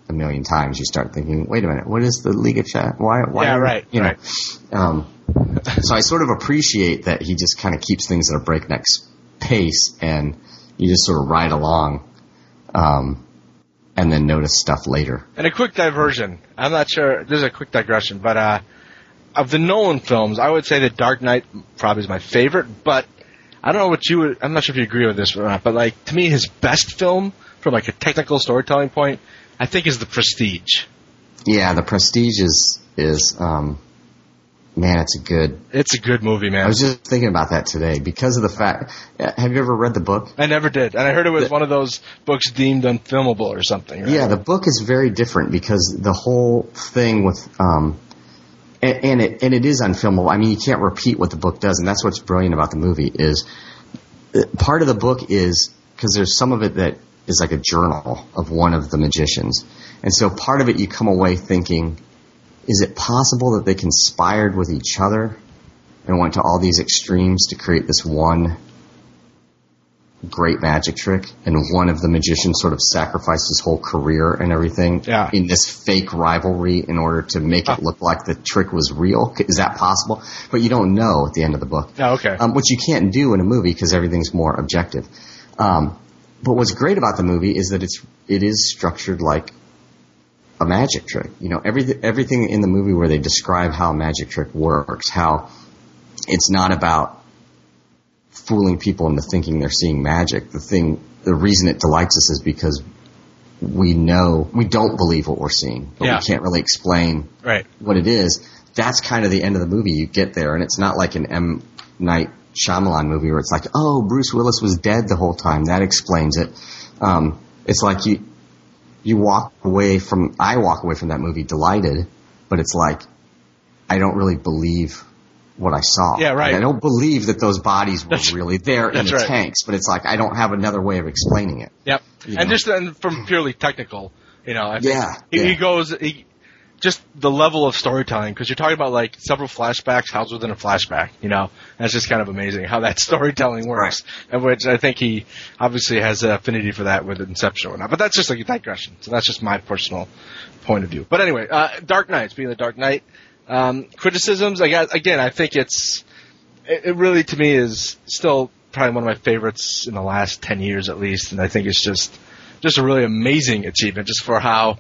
a million times, you start thinking, wait a minute, what is the League of Shadows? Why? Why? Yeah, are, right. You know. Right. Um, so I sort of appreciate that he just kind of keeps things at a breakneck pace, and you just sort of ride along, um, and then notice stuff later. And a quick diversion. I'm not sure. This is a quick digression, but uh, of the Nolan films, I would say that Dark Knight probably is my favorite. But I don't know what you would. I'm not sure if you agree with this or not. But like to me, his best film from like a technical storytelling point, I think, is The Prestige. Yeah, The Prestige is is um, man, it's a good. It's a good movie, man. I was just thinking about that today because of the fact. Have you ever read the book? I never did, and I heard it was the, one of those books deemed unfilmable or something. Right? Yeah, the book is very different because the whole thing with um, and, and it and it is unfilmable. I mean, you can't repeat what the book does, and that's what's brilliant about the movie. Is part of the book is because there's some of it that is like a journal of one of the magicians, and so part of it you come away thinking, is it possible that they conspired with each other and went to all these extremes to create this one great magic trick, and one of the magicians sort of sacrificed his whole career and everything yeah. in this fake rivalry in order to make it look like the trick was real? Is that possible? But you don't know at the end of the book. Oh, okay. Um, which you can't do in a movie because everything's more objective. Um, but what's great about the movie is that it's it is structured like a magic trick. You know, everything everything in the movie where they describe how a magic trick works, how it's not about fooling people into thinking they're seeing magic. The thing, the reason it delights us is because we know, we don't believe what we're seeing, but yeah. we can't really explain right. what it is. That's kind of the end of the movie. You get there, and it's not like an M. Night Shyamalan movie where it's like, oh, Bruce Willis was dead the whole time. That explains it. Um, it's like you you walk away from, I walk away from that movie delighted, but it's like, I don't really believe what I saw. Yeah, right. Like, I don't believe that those bodies were that's, really there in the right. tanks, but it's like, I don't have another way of explaining it. Yep. You and know? just and from purely technical, you know, I think yeah, he, yeah. he goes, he, just the level of storytelling, because you're talking about like several flashbacks housed within a flashback, you know, and it's just kind of amazing how that storytelling works, right. and which I think he obviously has an affinity for that with Inception or whatnot, but that's just like a digression, so that's just my personal point of view. But anyway, uh, Dark Knight, being the Dark Knight, um, criticisms, I got, again, I think it's, it, it really to me is still probably one of my favorites in the last ten years at least, and I think it's just, just a really amazing achievement just for how,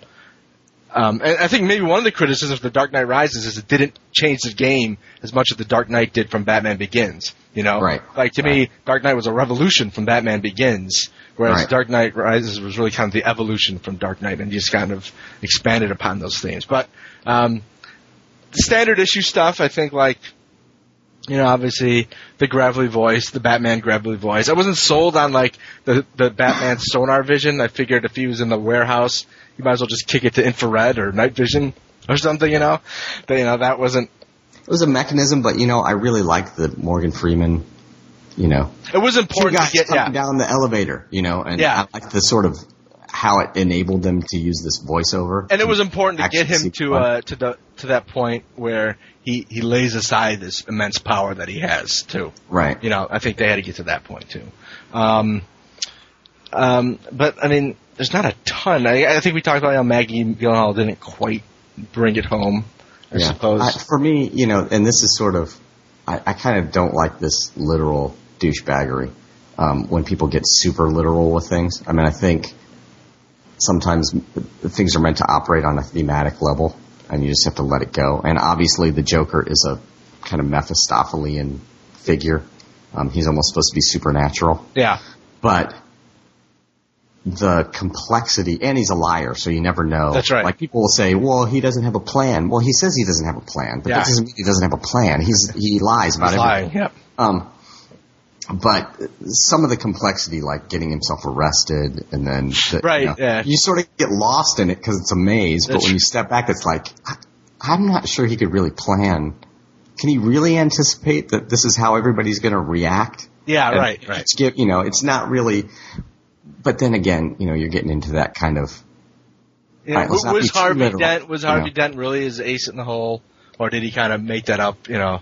Um, and I think maybe one of the criticisms of The Dark Knight Rises is it didn't change the game as much as The Dark Knight did from Batman Begins. You know, right. like to right. me, Dark Knight was a revolution from Batman Begins, whereas right. Dark Knight Rises was really kind of the evolution from Dark Knight, and just kind of expanded upon those themes. But um, the standard issue stuff, I think, like, you know, obviously the gravelly voice, the Batman gravelly voice. I wasn't sold on like the the Batman sonar vision. I figured if he was in the warehouse, you might as well just kick it to infrared or night vision or something, you know. But, you know, that wasn't. It was a mechanism, but you know, I really liked the Morgan Freeman. You know, it was important two guys to get coming yeah. down the elevator. You know, and yeah. I liked the sort of how it enabled them to use this voiceover. And it was important to get him to fun. uh, to the to that point where he, he lays aside this immense power that he has too. Right. You know, I think they had to get to that point too. Um, um, but I mean, there's not a ton. I, I think we talked about how Maggie Gyllenhaal didn't quite bring it home. I yeah. suppose I, for me, you know, and this is sort of, I, I kind of don't like this literal douchebaggery um, when people get super literal with things. I mean, I think sometimes things are meant to operate on a thematic level, and you just have to let it go. And obviously, the Joker is a kind of Mephistophelian figure. Um, he's almost supposed to be supernatural. Yeah. But the complexity, and he's a liar, so you never know. That's right. Like, people will say, well, he doesn't have a plan. Well, he says he doesn't have a plan, but yeah. that doesn't mean he doesn't have a plan. He's He lies about he's everything. Lying. Yep. Um, but some of the complexity, like getting himself arrested, and then the, right, you know, yeah. you sort of get lost in it because it's a maze. But That's when you step back, it's like, I, I'm not sure he could really plan. Can he really anticipate that this is how everybody's going to react? Yeah, and right, right. It's, you know, it's not really. But then again, you know, you're getting into that kind of. Yeah, right, let's not was be too Harvey literal, Dent was Harvey you know. Dent really his ace in the hole, or did he kind of make that up? You know.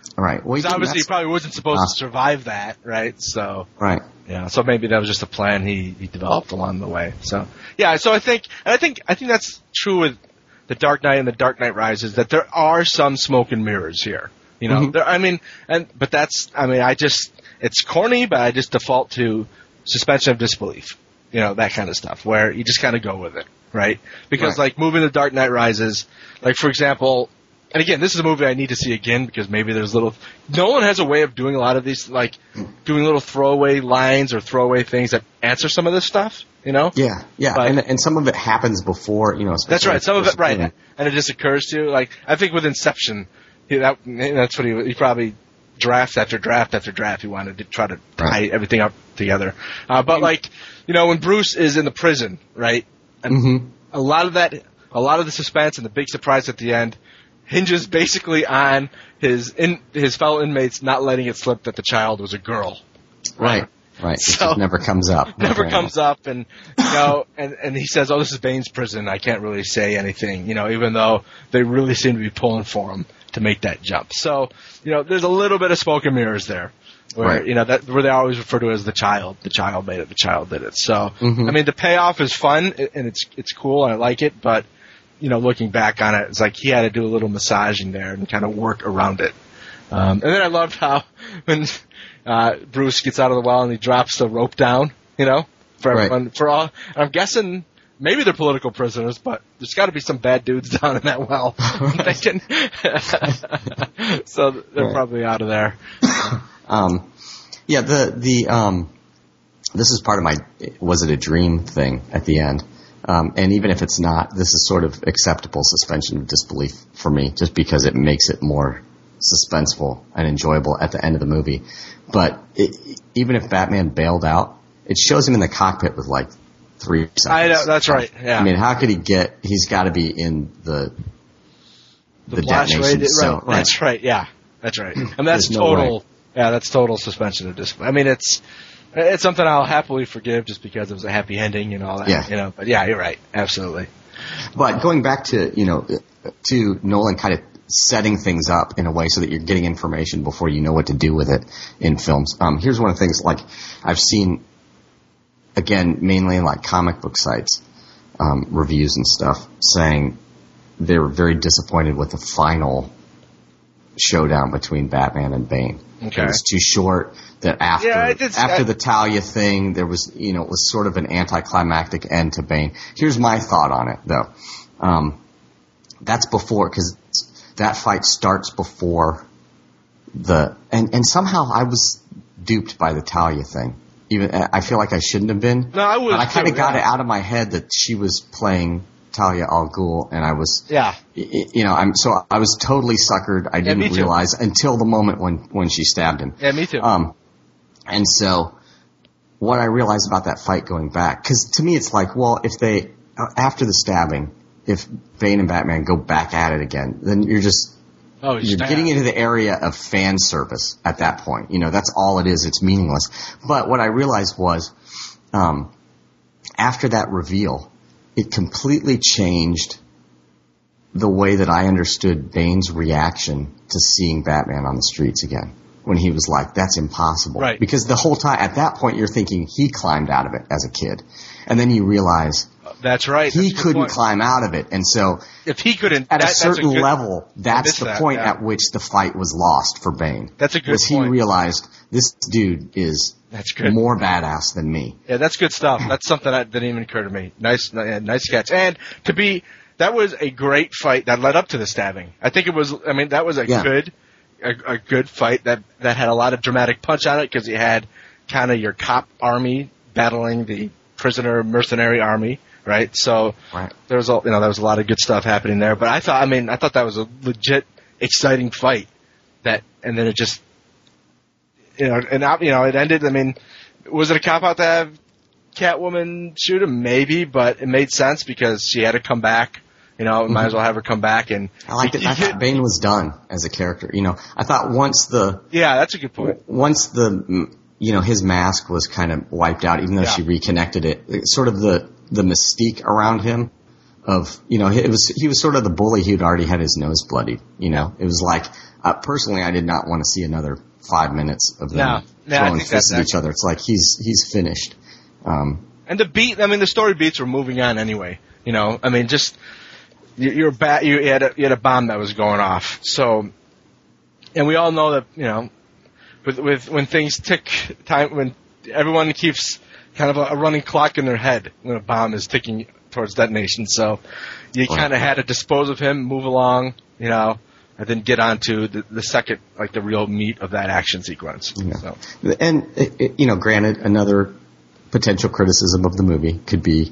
Right. Well, so obviously he probably wasn't supposed uh, to survive that, right? So right. Yeah. So maybe that was just a plan he, he developed along the way. So yeah. So I think and I think I think that's true with the Dark Knight and the Dark Knight Rises, that there are some smoke and mirrors here. You know, mm-hmm. there, I mean, and but that's I mean I just it's corny, but I just default to suspension of disbelief. You know, that kind of stuff where you just kind of go with it, right? Because right. like moving the Dark Knight Rises, like for example. And again, this is a movie I need to see again because maybe there's little. Nolan has a way of doing a lot of these, like doing little throwaway lines or throwaway things that answer some of this stuff. You know? Yeah, yeah, but, and and some of it happens before. You know, that's right. Some of it, right, and it just occurs to you. Like I think with Inception, he, that that's what he he probably draft after draft after draft. He wanted to try to tie right. everything up together. Uh, but like you know, when Bruce is in the prison, right, and mm-hmm. a lot of that, a lot of the suspense and the big surprise at the end. Hinges basically on his in, his fellow inmates not letting it slip that the child was a girl. Right, right. So, it just never comes up. Never okay. comes up, and you know, and, and he says, "Oh, this is Bane's prison. I can't really say anything." You know, even though they really seem to be pulling for him to make that jump. So, you know, there's a little bit of smoke and mirrors there, where right. you know that where they always refer to it as the child. The child made it. The child did it. So, mm-hmm. I mean, the payoff is fun and it's it's cool and I like it, but. You know, looking back on it, it's like he had to do a little massaging there and kind of work around it. Um, and then I loved how when uh, Bruce gets out of the well and he drops the rope down, you know, for everyone, right. for all. I'm guessing maybe they're political prisoners, but there's got to be some bad dudes down in that well. Right. Thinking, so they're right. probably out of there. Um, yeah, the the um, this is part of my was it a dream thing at the end. Um, and even if it's not, this is sort of acceptable suspension of disbelief for me, just because it makes it more suspenseful and enjoyable at the end of the movie. But it, even if Batman bailed out, it shows him in the cockpit with like three seconds. I know, that's right. Yeah. I mean, how could he get? He's got to be in the the, the detonation. Rated, so, right. right. That's right. Yeah, that's right. And that's no total. Way. Yeah, that's total suspension of disbelief. I mean, it's. It's something I'll happily forgive just because it was a happy ending and all that. Yeah. You know, but yeah, you're right. Absolutely. But going back to, you know, to Nolan kind of setting things up in a way so that you're getting information before you know what to do with it in films. Um, here's one of the things, like, I've seen, again, mainly in, like, comic book sites, um, reviews and stuff, saying they were very disappointed with the final showdown between Batman and Bane. Okay. It was too short. That after yeah, did, after I, the Talia thing, there was you know it was sort of an anticlimactic end to Bane. Here's my thought on it, though. Um, that's before because that fight starts before the and and somehow I was duped by the Talia thing. Even I feel like I shouldn't have been. No, I was. But I kind of got yeah. it out of my head that she was playing Talia al Ghul, and I was, yeah, you know, I'm so I was totally suckered. I didn't yeah, realize until the moment when when she stabbed him. Yeah, me too. Um, and so what I realized about that fight going back, because to me it's like, well, if they after the stabbing, if Bane and Batman go back at it again, then you're just oh, you're getting into the area of fan service at that point. You know, that's all it is. It's meaningless. But what I realized was, um, after that reveal, it completely changed the way that I understood Bane's reaction to seeing Batman on the streets again. When he was like, that's impossible. Right. Because the whole time, at that point, you're thinking he climbed out of it as a kid. And then you realize that's right. he that's couldn't climb out of it. And so if he couldn't, at that, a certain that's a good, level, that's the that, point yeah. at which the fight was lost for Bane. That's a good was point. He realized this dude is that's good. more badass than me. Yeah, that's good stuff. That's something that didn't even occur to me. Nice, nice catch. And to be, that was a great fight that led up to the stabbing. I think it was, I mean, that was a yeah. good, a, a good fight that, that had a lot of dramatic punch on it because you had kind of your cop army battling the prisoner mercenary army, right? So right. there was a, you know, there was a lot of good stuff happening there. But I thought, I mean, I thought that was a legit exciting fight that, and then it just, you know, and you know, it ended, I mean, was it a cop out to have Catwoman shoot him? Maybe, but it made sense because she had to come back. You know, mm-hmm. might as well have her come back. And I liked it. I thought Bane was done as a character. You know, I thought once the yeah, that's a good point. Once the you know his mask was kind of wiped out, even though yeah. she reconnected it, sort of the the mystique around him of, you know, it was, he was sort of the bully who'd already had his nose bloodied, you know. It was like, uh, personally, I did not want to see another five minutes of them no, no, throwing fists at each other. It's like he's he's finished. Um, and the beat, I mean, the story beats were moving on anyway, you know. I mean, just, you, you're ba- you had a, you had a bomb that was going off. So, and we all know that, you know, with, with when things tick, time, when everyone keeps kind of a, a running clock in their head when a bomb is ticking towards detonation. So you kind of had to dispose of him, move along, you know, and then get on to the, the second, like the real meat of that action sequence. Yeah. So. And, it, it, you know, granted, another potential criticism of the movie could be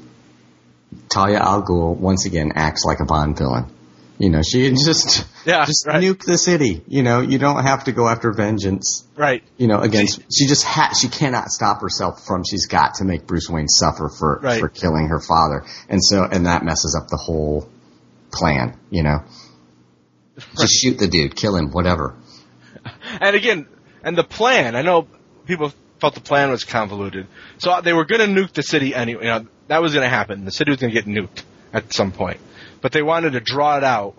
Talia al Ghul once again acts like a Bond villain. You know, she just yeah, just right. nuke the city. You know, you don't have to go after vengeance. Right. You know, against she just ha- she cannot stop herself from she's got to make Bruce Wayne suffer for right. for killing her father, and so and that messes up the whole plan. You know, right. Just shoot the dude, kill him, whatever. And again, and the plan. I know people felt the plan was convoluted, so they were going to nuke the city anyway. You know, that was going to happen. The city was going to get nuked at some point. But they wanted to draw it out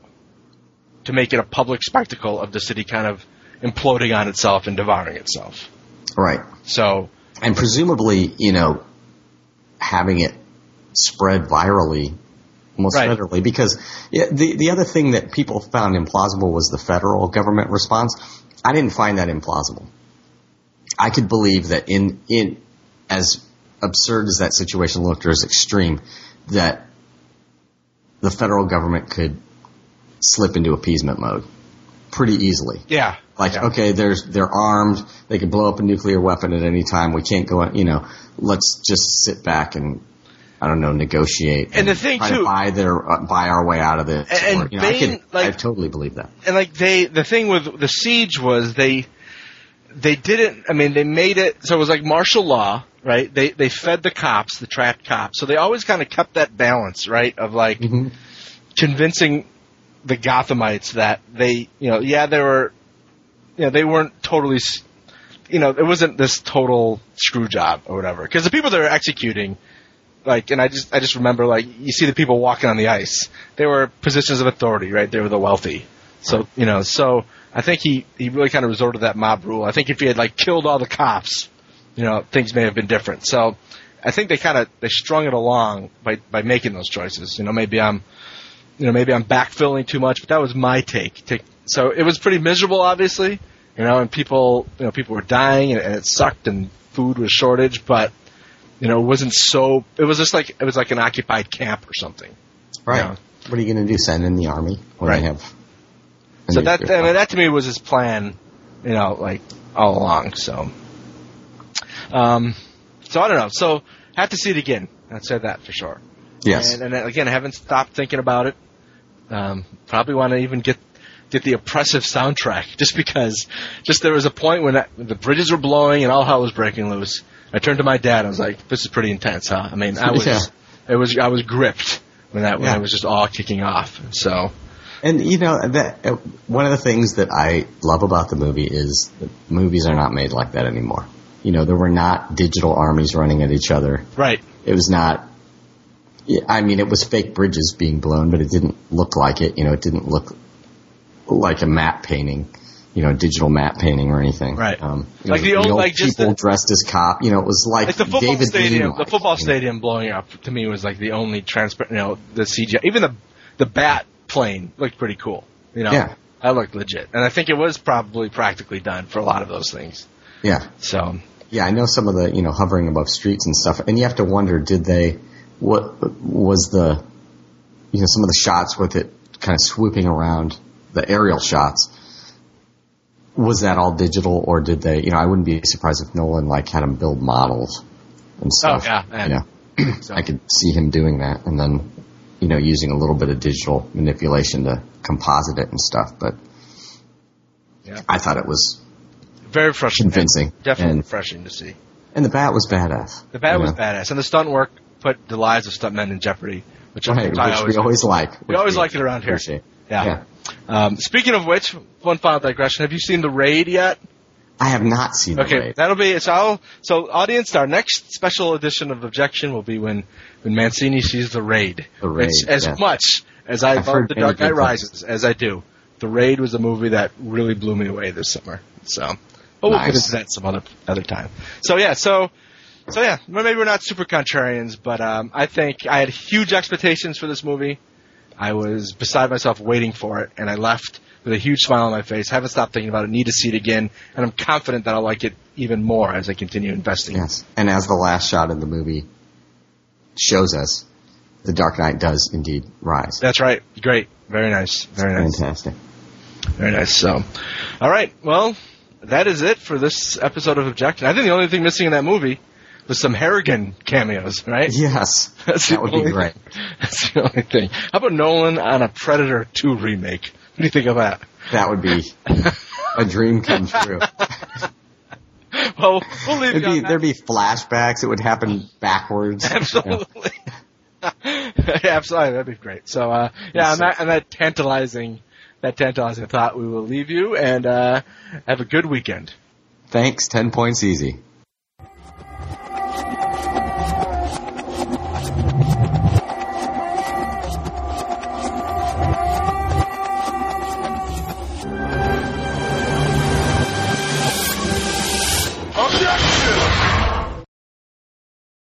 to make it a public spectacle of the city kind of imploding on itself and devouring itself. Right. So, and presumably, you know, having it spread virally, almost right. federally, because yeah, the the other thing that people found implausible was the federal government response. I didn't find that implausible. I could believe that in in as absurd as that situation looked, or as extreme, that the federal government could slip into appeasement mode pretty easily. Yeah. Like, yeah. okay, there's, they're armed. They can blow up a nuclear weapon at any time. We can't go, you know, let's just sit back and, I don't know, negotiate. And, and the thing, try too. To buy, their, uh, buy our way out of this. And, or, you know, Bane, I, can, like, I totally believe that. And, like, they, the thing with the siege was they, they didn't, I mean, they made it, so it was like martial law, right? They, they fed the cops, the trapped cops. So they always kind of kept that balance, right? Of, like, mm-hmm. convincing the Gothamites that they, you know, yeah, they were, you know, they weren't totally, you know, it wasn't this total screw job or whatever. Because the people that were executing, like, and I just, I just remember, like, you see the people walking on the ice. They were positions of authority, right? They were the wealthy. So, you know, so I think he, he really kind of resorted to that mob rule. I think if he had, like, killed all the cops, you know, things may have been different. So I think they kind of, they strung it along by, by making those choices. You know, maybe I'm, You know, maybe I'm backfilling too much, but that was my take. take. So it was pretty miserable, obviously, you know, and people, you know, people were dying, and, and it sucked, and food was shortage, but, you know, it wasn't so. It was just like it was like an occupied camp or something. Right. You know? What are you going to do? Send in the army when right. they have. So that, I mean, that to me was his plan, you know, like all along. So, um, so I don't know. So I have to see it again. I'd say that for sure. Yes. And, and again, I haven't stopped thinking about it. Um, probably want to even get get the oppressive soundtrack, just because. Just there was a point when I, the bridges were blowing and all hell was breaking loose. I turned to my dad. I was like, "This is pretty intense, huh?" I mean, I was, yeah. it was, I was gripped when that when yeah. it was just all kicking off. So, and you know that uh, one of the things that I love about the movie is that movies are not made like that anymore. You know, there were not digital armies running at each other. Right. It was not. I mean, it was fake bridges being blown, but it didn't look like it. You know, it didn't look like a map painting, you know, digital map painting or anything. Right. Um, like know, the old, the old like just people the, dressed as cop. You know, it was like, like the football David stadium. Lean, the football like, stadium know. blowing up to me was like the only transparent. You know, the C G I, even the the bat plane looked pretty cool. You know, yeah. that looked legit, and I think it was probably practically done for a lot of those things. Yeah. So. Yeah, I know some of the, you know, hovering above streets and stuff, and you have to wonder, did they, what was the, you know, some of the shots with it kind of swooping around, the aerial shots, was that all digital, or did they, you know, I wouldn't be surprised if Nolan, like, had them build models and stuff. Oh, yeah. Man. You know, so. I could see him doing that, and then, you know, using a little bit of digital manipulation to composite it and stuff, but yeah. I thought it was very refreshing. Convincing. Definitely and, refreshing to see. And the bat was badass. The bat was know? badass. And the stunt work put the lives of stuntmen in jeopardy, which, right, I which always, we always like. We always like it around here. Appreciate. Yeah. yeah. Um, speaking of which, one final digression. Have you seen The Raid yet? I have not seen The Okay, Raid. that'll be so. I'll, so, audience, our next special edition of Objection will be when when Mancini sees The Raid. The Raid, It's, as yeah. much as I I've love heard The very Dark Knight good Rises, as I do, The Raid was a movie that really blew me away this summer. So, but we'll Nice. get into that some other other time. So yeah, so so yeah, well, maybe we're not super contrarians, but um, I think I had huge expectations for this movie. I was beside myself waiting for it, and I left with a huge smile on my face. Haven't stopped thinking about it. Need to see it again, and I'm confident that I'll like it even more as I continue investing. Yes. And as the last shot in the movie shows us, The Dark Knight does indeed rise. That's right. Great. Very nice. Very nice. Fantastic. Very nice. So, all right. Well, that is it for this episode of Objection. I think the only thing missing in that movie was some Harrigan cameos, right? Yes. That's the that would be only- great. That's the only thing. How about Nolan on a Predator two remake? What do you think of that? That would be a dream come true. Well, we'll leave It'd you on be, that. there'd be flashbacks. It would happen backwards. Absolutely. Absolutely, that'd be great. So, uh, yeah, on that, on that tantalizing, that tantalizing thought, we will leave you and uh, have a good weekend. Thanks. Ten points easy.